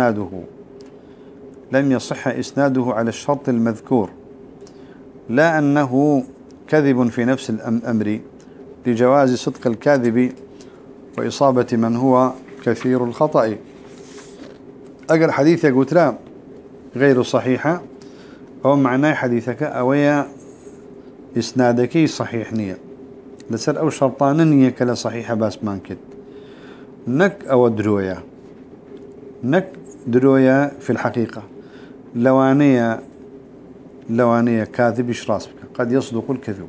إسناده على الشرط المذكور لا أنه كذب في نفس الأمر لجواز صدق الكاذب وإصابة من هو كثير الخطأ. أقل حديث يقول لا غير صحيحة أو معناه حديثك أويا إسنادك صحيح نية لسر أو شرطان نية كلا صحيحة باس مانكد نك أو درويا في الحقيقة لوانية كاذب إشراس بك قد يصدق الكذب.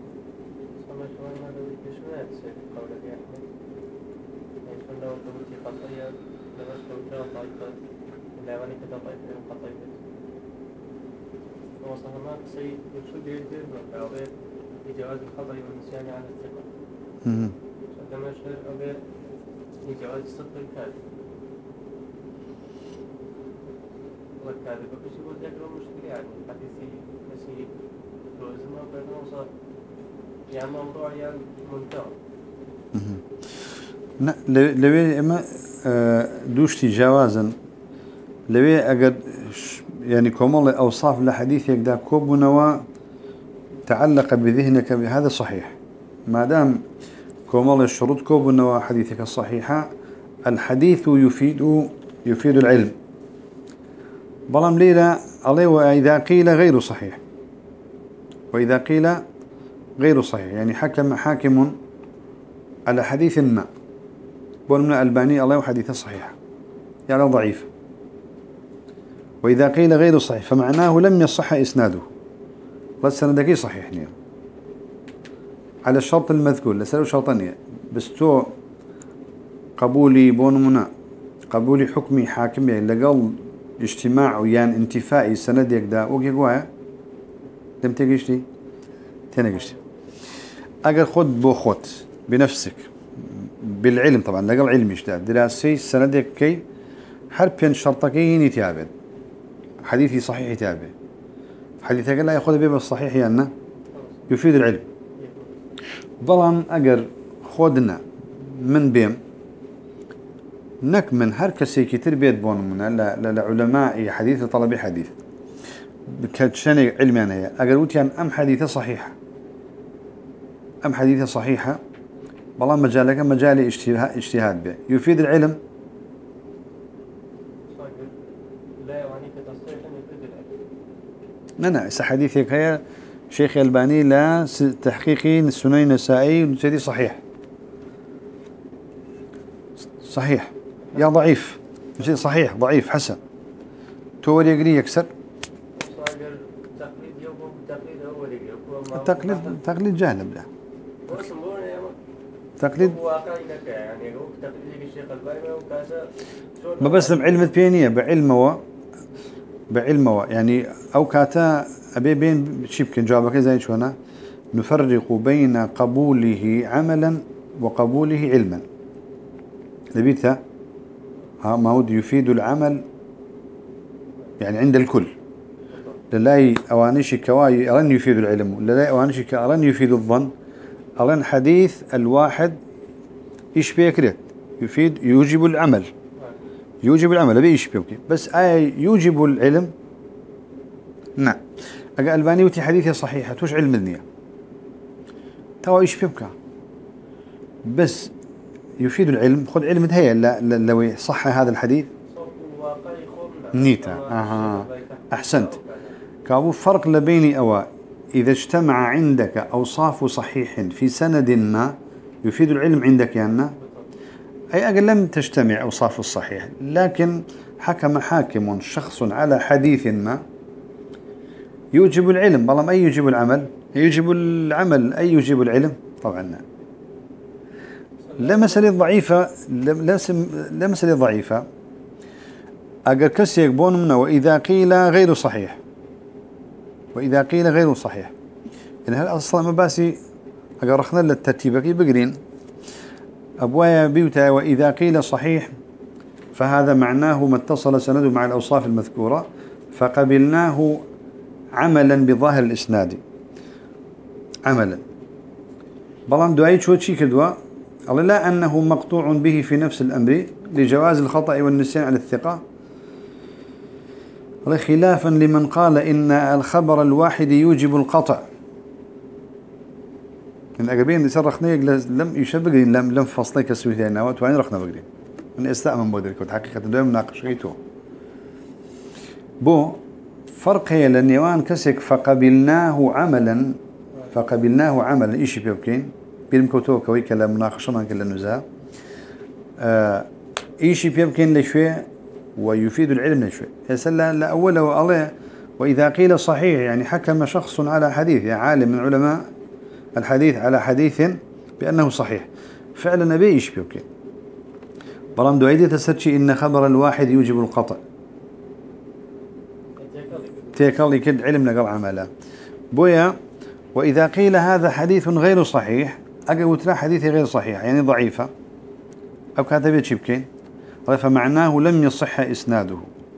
جواز الخطأ والنسيان على الثقة. عندما يشهر أبي جواز الصدق الكاذب. والكاذب بس يقول ذكر مشكلة يعني حديثي كسي لازم أبدا وصل يعني موضوع يعني منتهى. لوي إما دوشتي جوازا لوي أجد يعني كمال أوصاف لحديث يقدر كوب ونوا تعلق بذهنك بهذا صحيح ما دام كمال الشروط كوب ونوا حديثك الصحيحة الحديث يفيد العلم بلام ليلة عليه. وإذا قيل غير صحيح يعني حاكم على حديث ما بون من الباني الله حديثه صحيح يعني ضعيف. وإذا قيل غير صحيح فمعناه لم يصح إسناده بس سندكي صحيح نية على الشرط المذكور لسألوا شرطانية بس تو قبولي بونمنا قبولي حكمي حاكم يعني لقل اجتماع يعني انتفائي سند يقدا وقي قوايا لم تقيشتي تنقشتي أقل خد بو خد بنفسك بالعلم طبعا لقل علم اشتاد دراسي سندك كي حرب شرطكين يتابع حديثي صحيح يتابع حديثك لا يأخذ به بالصحيح يعني يفيد العلم ظلم أجر خدنا من بيم نك من هركسي كتير بيت بون من لعلماء حديث طلبي حديث بكتشني علمي أنا هي أجر وتيان أم حديثة صحيحة والله مجالك مجال اجتهاد به يفيد العلم لا يعني كتصحيح يفيد العلم. لا حديثك هي شيخ الباني لا تحقيقي السنن النسائي وتدي صحيح يا ضعيف مش صحيح ضعيف حسن توري يقري يكسر تقليد تقليد جانب له تقليد واقعي لك يعني هو تقليد الشيخ الباني وكذا ما بس علم بينية بعلمه يعني أو كاتا أبي بين شبكن جوابك زي شونا نفرق بين قبوله عملا وقبوله علما لبيتها ها ما هو يفيد العمل يعني عند الكل للاي أوانيش كواي أرن يفيد العلم للاي أوانيش كأرن يفيد الظن أرن حديث الواحد إيش بيكره يفيد يوجب العمل أبي إيش بيوكي بس يوجب العلم نعم أقا الباني وتي حديثي صحيحة توش علم النية توا إيش بيبكى بس يفيد العلم خذ علم هي لو صح هذا الحديث نيتا أحسنت كابو فرق لبيني أوا إذا اجتمع عندك أوصاف صحيح في سند ما يفيد العلم عندك يعني أي أقل لم تجتمع أوصاف الصحيح لكن حكم حاكم شخص على حديث ما يوجب العلم والله أي يوجب العمل يوجب العمل أي يوجب العلم طبعا نعم لا مسألة ضعيفة لا مسألة ضعيفة أقل كسيك بون منه وإذا قيل غير صحيح إن هل أصلا مباسي أقل رخنا للترتيب كي بقرين أبوايا بيوتا وإذا قيل صحيح فهذا معناه ما اتصل سنده مع الأوصاف المذكورة فقبلناه عملا بظاهر الإسناد عملا بلان دعيت شو تشي كدوا قال لا أنه مقطوع به في نفس الأمر لجواز الخطأ والنسيان على الثقة خلافا لمن قال إن الخبر الواحد يوجب القطع من أقربين يسرخني لم يشبقين لم فصلي كسويتين وين رخنا بقرين من استأمن بودرك حقيقة دوم ناقشيته بو فرق هي للنيوان كسك فقبلناه عملا إيش بيبكين بيلمكوتو كوي كلا مناقشة ما كلا نزاع إيش بيبكين لشوي ويفيد العلم لشوي يسأل لا أول والله وإذا قيل صحيح يعني حكم شخص على حديث يعني عالم من علماء الحديث على حديث بأنه صحيح فعلا أبي إيش بيبكين برام دوعيدي تسرشي إن خبر الواحد يوجب القطع تيكالي كد علم نقل عمله بويا وإذا قيل هذا حديث غير صحيح أقول ترى حديث غير صحيح يعني ضعيفة أو كاتبت شبكين فمعناه لم يصح إسناده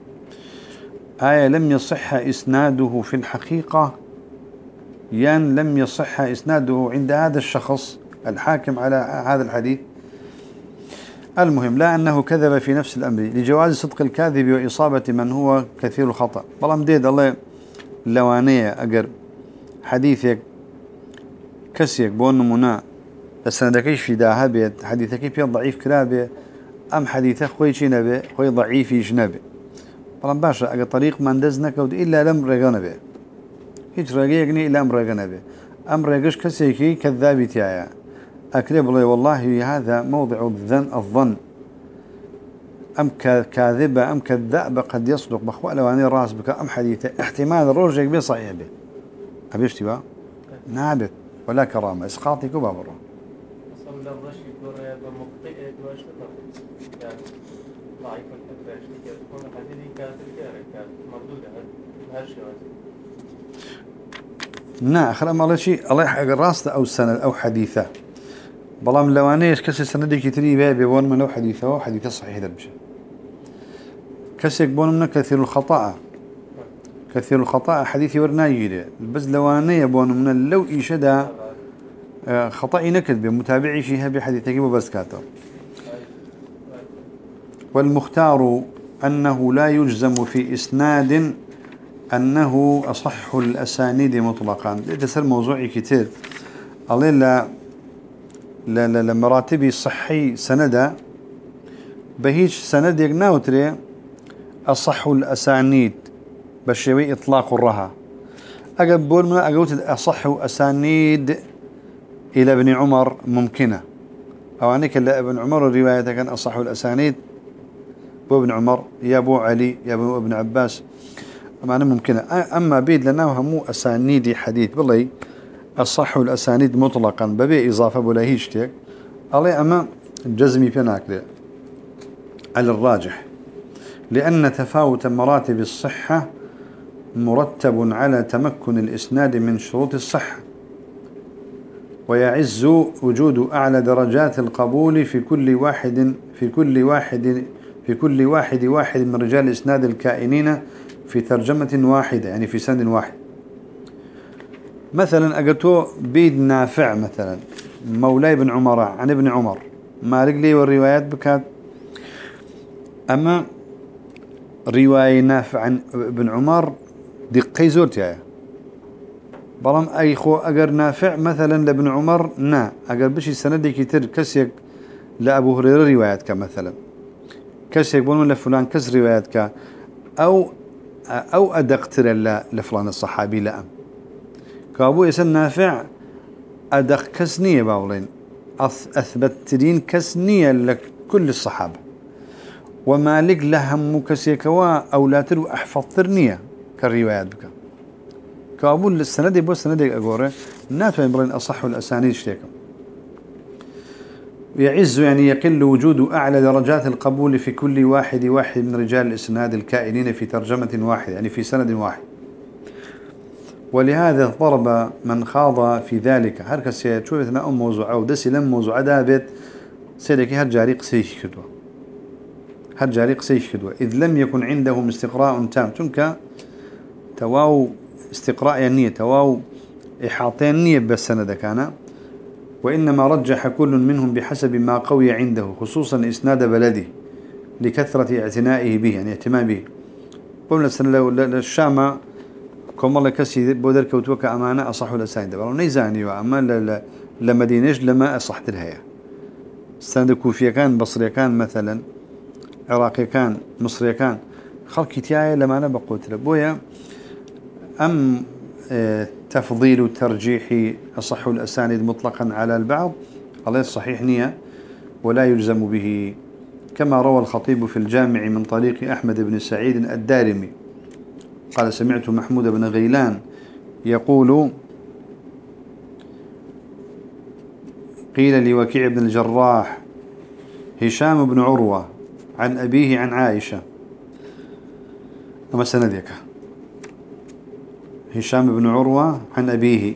لم يصح إسناده في الحقيقة لم يصح إسناده عند هذا الشخص الحاكم على هذا الحديث المهم لا أنه كذب في نفس الأمر لجواز صدق الكاذب وإصابة من هو كثير الخطأ بلام ديد الله لوانية أقر حديثك كسيك بون منا السندكيش في داها بيت حديثك بيض ضعيف كلابه أم حديثك خوي شنبه خوي ضعيف يجنبه بلام باشا أقر طريق من دزنك إلا لم رغنبه هيج رغيقني إلا أم رغنبه أم رغش كسيكي كذابي تيايا أكذب لي والله هذا موضع الظن أم كاذبة أم كذابة قد يصدق بخوة لواني راس بك أم حديثة احتمال رجعك بي صحيح به أبي اشتباه نابت ولا كرامة إسقاطي كبا برا أصلا لو رشي برا بمقطئ واش يعني ضعيف الكتاب تكون حديثي كانت مردودة هالشيء نعم خلا ما الله شيء الله يحق الراس أو سنة أو حديثة بلام لوانيش كسر سندي كتري بابي بون من لو حديثه صحيح دربشه كسر بون من كثير الخطأ حديثي ورنايجي بس لوانية بون من لو إيشدا خطأ نكد بمتابعي فيها بحديثك وبس كاتر والمختار أنه لا يجزم في إسناد أنه أصح الأسانيد مطلقا لتسر موضوعي كتير الله لا مراتبي صحي سندا بهيج سند يقناوتري أصح الأسانيد بشوي إطلاق الرها أقبل من أقول أصح أسانيد إلى ابن عمر ممكنة أو عنك ابن عمر الرواية كان أصح الأسانيد بو ابن عمر يا أبو علي يا أبو ابن عباس معنى ممكنة أما بيد لنا همو أسانيد حديث بالله أصح الأسانيد مطلقا ببي إضافة بلا هيجتك الله أما جزمي بناكله على الراجح، لأن تفاوت مراتب الصحة مرتب على تمكن الإسناد من شروط الصحة، ويعز وجود أعلى درجات القبول في كل واحد من رجال الإسناد الكائنين في ترجمة واحدة، يعني في سند واحد. مثلا أقرتو بيد نافع مثلا مولاي بن عمر عن ابن عمر مالك لي والروايات بكات، أما رواية نافع عن ابن عمر دقي زورت يعني بلام أي خو أجر نافع مثلا لابن عمر أجر بشي سندي كتير كسيك لأبو هريرة رواياتك مثلا كسيك بقولون لفلان كس رواياتك أو أدقتر لفلان الصحابي لا كابو يسن نافع أدق كسنية باولين أثبتتين كسنية لكل الصحابة، ومالك لهم كسيكوا أو لا ترو أحفظترنية كالروايات بك كابول السند يبو السند أقوله نافع يمرن أصح الأسانيد شتيكم. يعز يعني يقل وجود أعلى درجات القبول في كل واحد من رجال الإسناد الكائنين في ترجمة واحدة، يعني في سند واحد. ولهذا ضرب من خاض في ذلك هركس شوفنا موضوع أو دسي لم موضوع دابت سيدك هرجاريق سيش كدوه هرجاريق سيش كدوه إذ لم يكن عندهم استقراء تام تنك تواو استقراء يعني تواو إحاطين نية بالسند كان، وإنما رجح كل منهم بحسب ما قوي عنده خصوصا إسناد بلده لكثرة اعتنائه به، يعني اهتمام به. قلنا السنة للشام كم الله كسي بودر كوتوك أمانة أصح الأسانيد والله نيزاني وأما لمدينش لما أصحت الهيا السند كوفية كان بصري كان مثلا عراقي كان مصري كان خلق تياي لما أنا بقوت لبويا أم تفضيل ترجيح أصح الأسانيد مطلقا على البعض الله الصحيح نية ولا يلزم به، كما روى الخطيب في الجامع من طريق أحمد بن سعيد الدارمي قال سمعت محمود بن غيلان يقول قيل لوكيع بن الجراح هشام بن عروة عن أبيه عن عائشة، أما سندك هشام بن عروة عن أبيه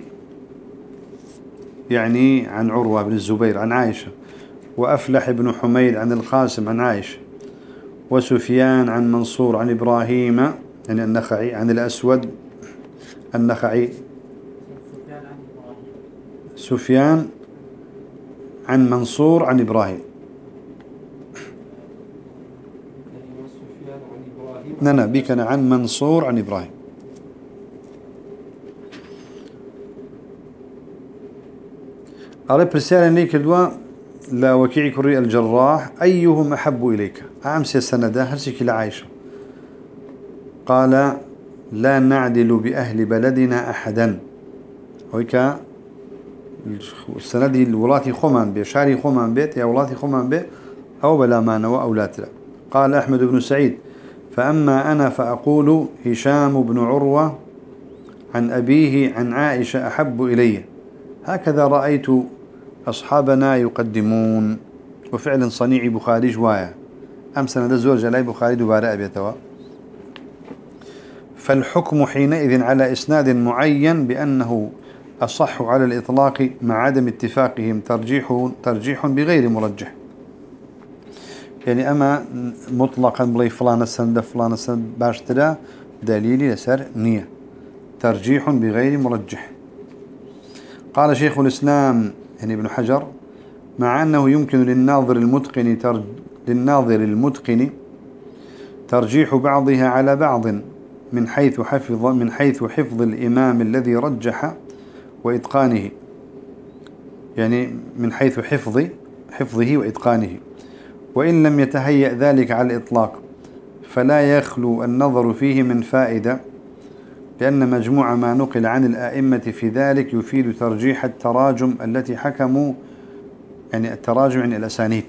يعني عن عروة بن الزبير عن عائشة، وأفلح بن حميد عن القاسم عن عائشة، وسفيان عن منصور عن إبراهيم يعني النخعي عن الأسود النخعي، سفيان عن منصور عن إبراهيم بيكنا عن منصور عن إبراهيم. على برسالة ليك الدواء لا وكيع كري الجراح أيهم أحب إليك أمس السندة هرسك لعائشة قال لا نعدل بأهل بلدنا أحدا، ويكا السندي الولاتي خمان بي شاري خمان بيت يا ولاتي خمان بيت أو بلا ما نوى أولاتنا. قال أحمد بن سعيد فأما أنا فأقول هشام بن عروة عن أبيه عن عائشة أحب إلي، هكذا رأيت أصحابنا يقدمون، وفعلا صنيع بخاري جوايا أمسنا ذا زور جلاي بخاري دوباره أبيتوا. فالحكم حينئذ على إسناد معين بأنه أصح على الإطلاق مع عدم اتفاقهم ترجيح بغير مرجح، يعني أما مطلقا بلي فلان السند باشترا دليل يسر نية ترجيح بغير مرجح. قال شيخ الإسلام يعني ابن حجر مع أنه يمكن للناظر المتقن ترجيح بعضها على بعض من حيث حفظ الإمام الذي رجح وإتقانه، يعني من حيث حفظه وإتقانه، وإن لم يتهيأ ذلك على الإطلاق فلا يخلو النظر فيه من فائدة، لأن مجموع ما نقل عن الآئمة في ذلك يفيد ترجيح التراجم التي حكموا، يعني التراجم يعني الأسانيد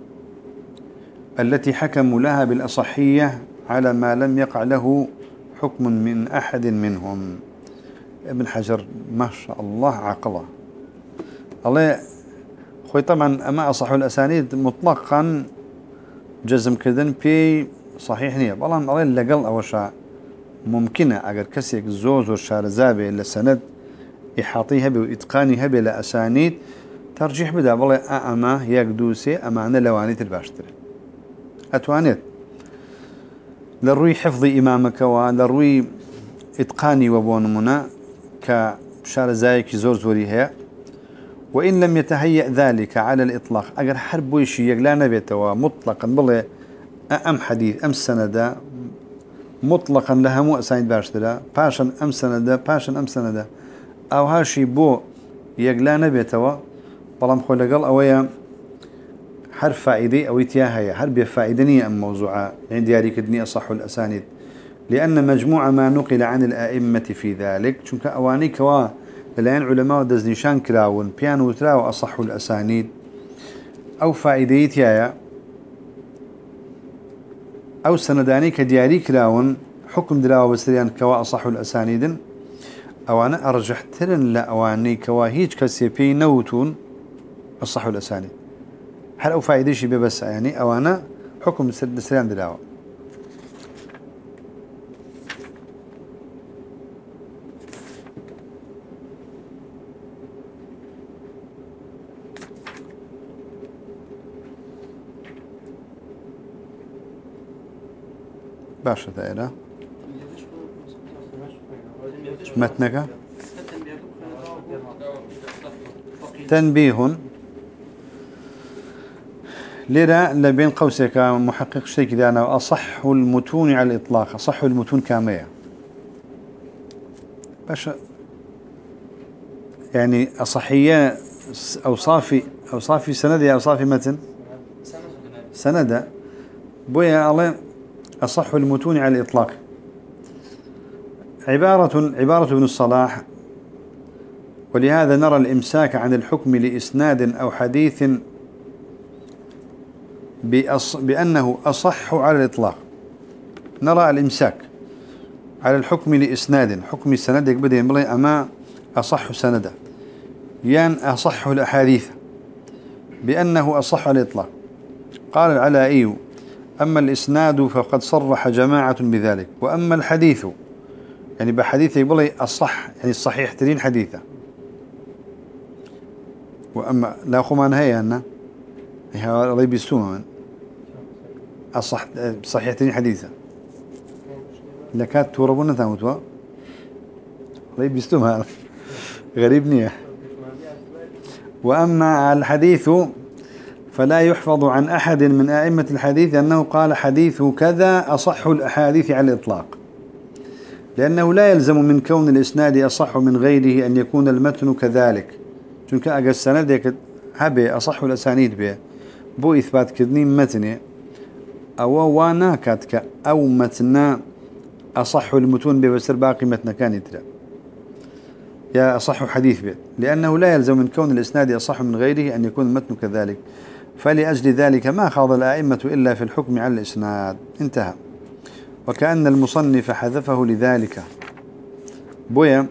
التي حكموا لها بالأصحية على ما لم يقع له حكم من أحد منهم. ابن حجر ما شاء الله عقله الله خوي طبعا أما أصح الأسانيد مطلقا جزم كذن في صحيح نية والله أرين لقل أو شاء ممكنة أجر كسيك زوز والشارزابي لسند إحاطيها بإتقانها بلا أسانيد ترجيح بدا والله أما يقدوسي أمانة لوانيت الباشتري أتوانيت لروي حفظ إمامك ولروي إتقاني وبونمنا كشارزايك زور زوريها وإن لم يتهيأ ذلك على الإطلاق أجر حرب ويشي يقلا نبيته مطلقا بالله أم حديث أم سندة مطلقا لها مو أسانيد باشتري باشا أم سندة باشا أم سندة أو هاشي بو يقلا نبيته بلام خوي لقل أويا حرف فائدة أو إتياهية حرب فائدنية أم موضوعة يعني دياري كدني أصح الأسانيد لأن مجموعة ما نقل عن الآئمة في ذلك شنك أواني كوا لأن علماء دزنيشان كراون بيانو تراو أصح الأسانيد أو فائدة إتياهية أو سنداني كدياري كراون حكم دراو بسريان كوا أصح الأسانيد أو أنا أرجح ترن لأواني كوا هيج كسيبي نوتون أصح الأسانيد هل أو فائدة شيء بس يعني أو أنا حكم سريان دراو باشا دائرة متنك تنبيه لرا لبين قوسك محقق شيء كذا أنا أصح المتون على الإطلاق أصح المتون كامية باشا يعني أصحية أوصافي سندة أوصافي متن سندة بويا الله أصح المتون على الإطلاق عبارة ابن الصلاح ولهذا نرى الإمساك عن الحكم لإسناد أو حديث بأنه أصح على الإطلاق نرى الإمساك على الحكم لإسناد حكم السند يقبل ينبغي أما أصح سنده يان أصح الأحاديث بأنه أصح على الإطلاق قال العلائي أما الإسناد فقد صرح جماعة بذلك وأما الحديث يعني بحديث يقول الصح يعني الصحيح ترين حديثه وأما لا خمان هي أنا هي الله بيستومن الصح صحيح ترين حديثه لكات توربون ثامتوا الله بيستومن غريب نية وأما الحديث فلا يحفظ عن أحد من أئمة الحديث أنه قال حديث كذا أصح الأحاديث على الإطلاق لأنه لا يلزم من كون الإسناد أصح من غيره أن يكون المتن كذلك چونك أجا السند هبه أصح الأسانيد به بو إثبات كذني متن أو وانا كاتك أو متن أصح المتون به بسر باقي متن كان يترى يا أصح حديث به لأنه لا يلزم من كون الإسناد أصح من غيره أن يكون المتن كذلك فلأجل ذلك ما خاض الآئمة إلا في الحكم على الإسناد انتهى وكأن المصنف حذفه لذلك بويا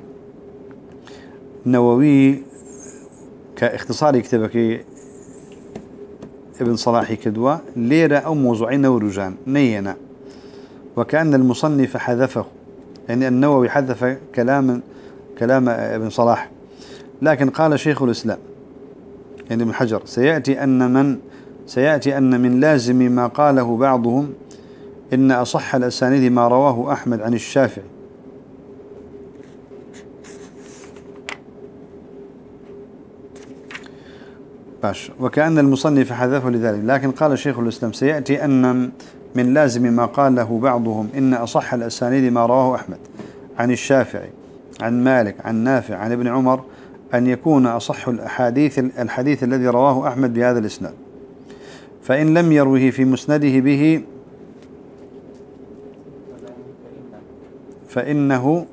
نووي كاختصار كتابك ابن صلاح كدوى ليرة أو موضوعين ورجان نينا وكأن المصنف حذفه يعني النووي حذف كلام ابن صلاح لكن قال شيخ الإسلام يعني ابن حجر سيأتي أن من لازم ما قاله بعضهم إن أصح الأسانيد ما رواه أحمد عن الشافعي باش وكأن المصنف حذفه لذلك لكن قال شيخ الإسلام سيأتي أن من لازم ما قاله بعضهم إن أصح الأسانيد ما رواه أحمد عن الشافعي عن مالك عن نافع عن ابن عمر أن يكون أصح الحديث الذي رواه أحمد بهذا الإسناد فإن لم يروه في مسنده به فإنه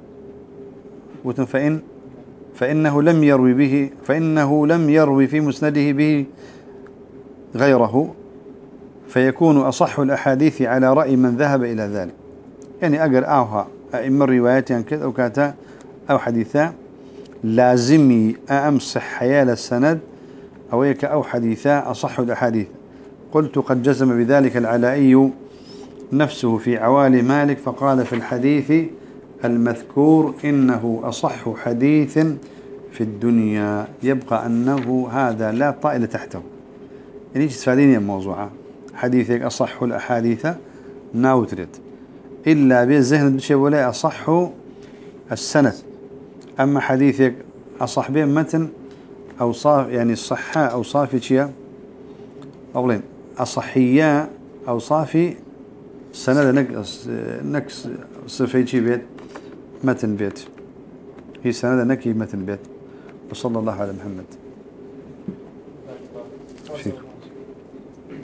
لم يروي في مسنده به غيره فيكون أصح الأحاديث على رأي من ذهب إلى ذلك يعني أقر أوها أئمة الروايات يعني كذا أو كاتا أو حديثا لازمي أمسح حيال السند أويك أو حديثا أصح الأحاديث. قلت قد جزم بذلك العلائي نفسه في عوالي مالك فقال في الحديث المذكور إنه أصح حديث في الدنيا، يبقى أنه هذا لا طائل تحته. يعني تفاديني الموضوع حديثك أصح الأحاديث ناوترد إلا بالذهن بشيء ولا أصح السند. أما حديثك أصح به متن أوصاف يعني الصحة أوصافي شيء أولين أصحية أوصافي سند نكس صفي شيء بيت متن بيت هي سند نكي متن بيت. وصلى الله على محمد.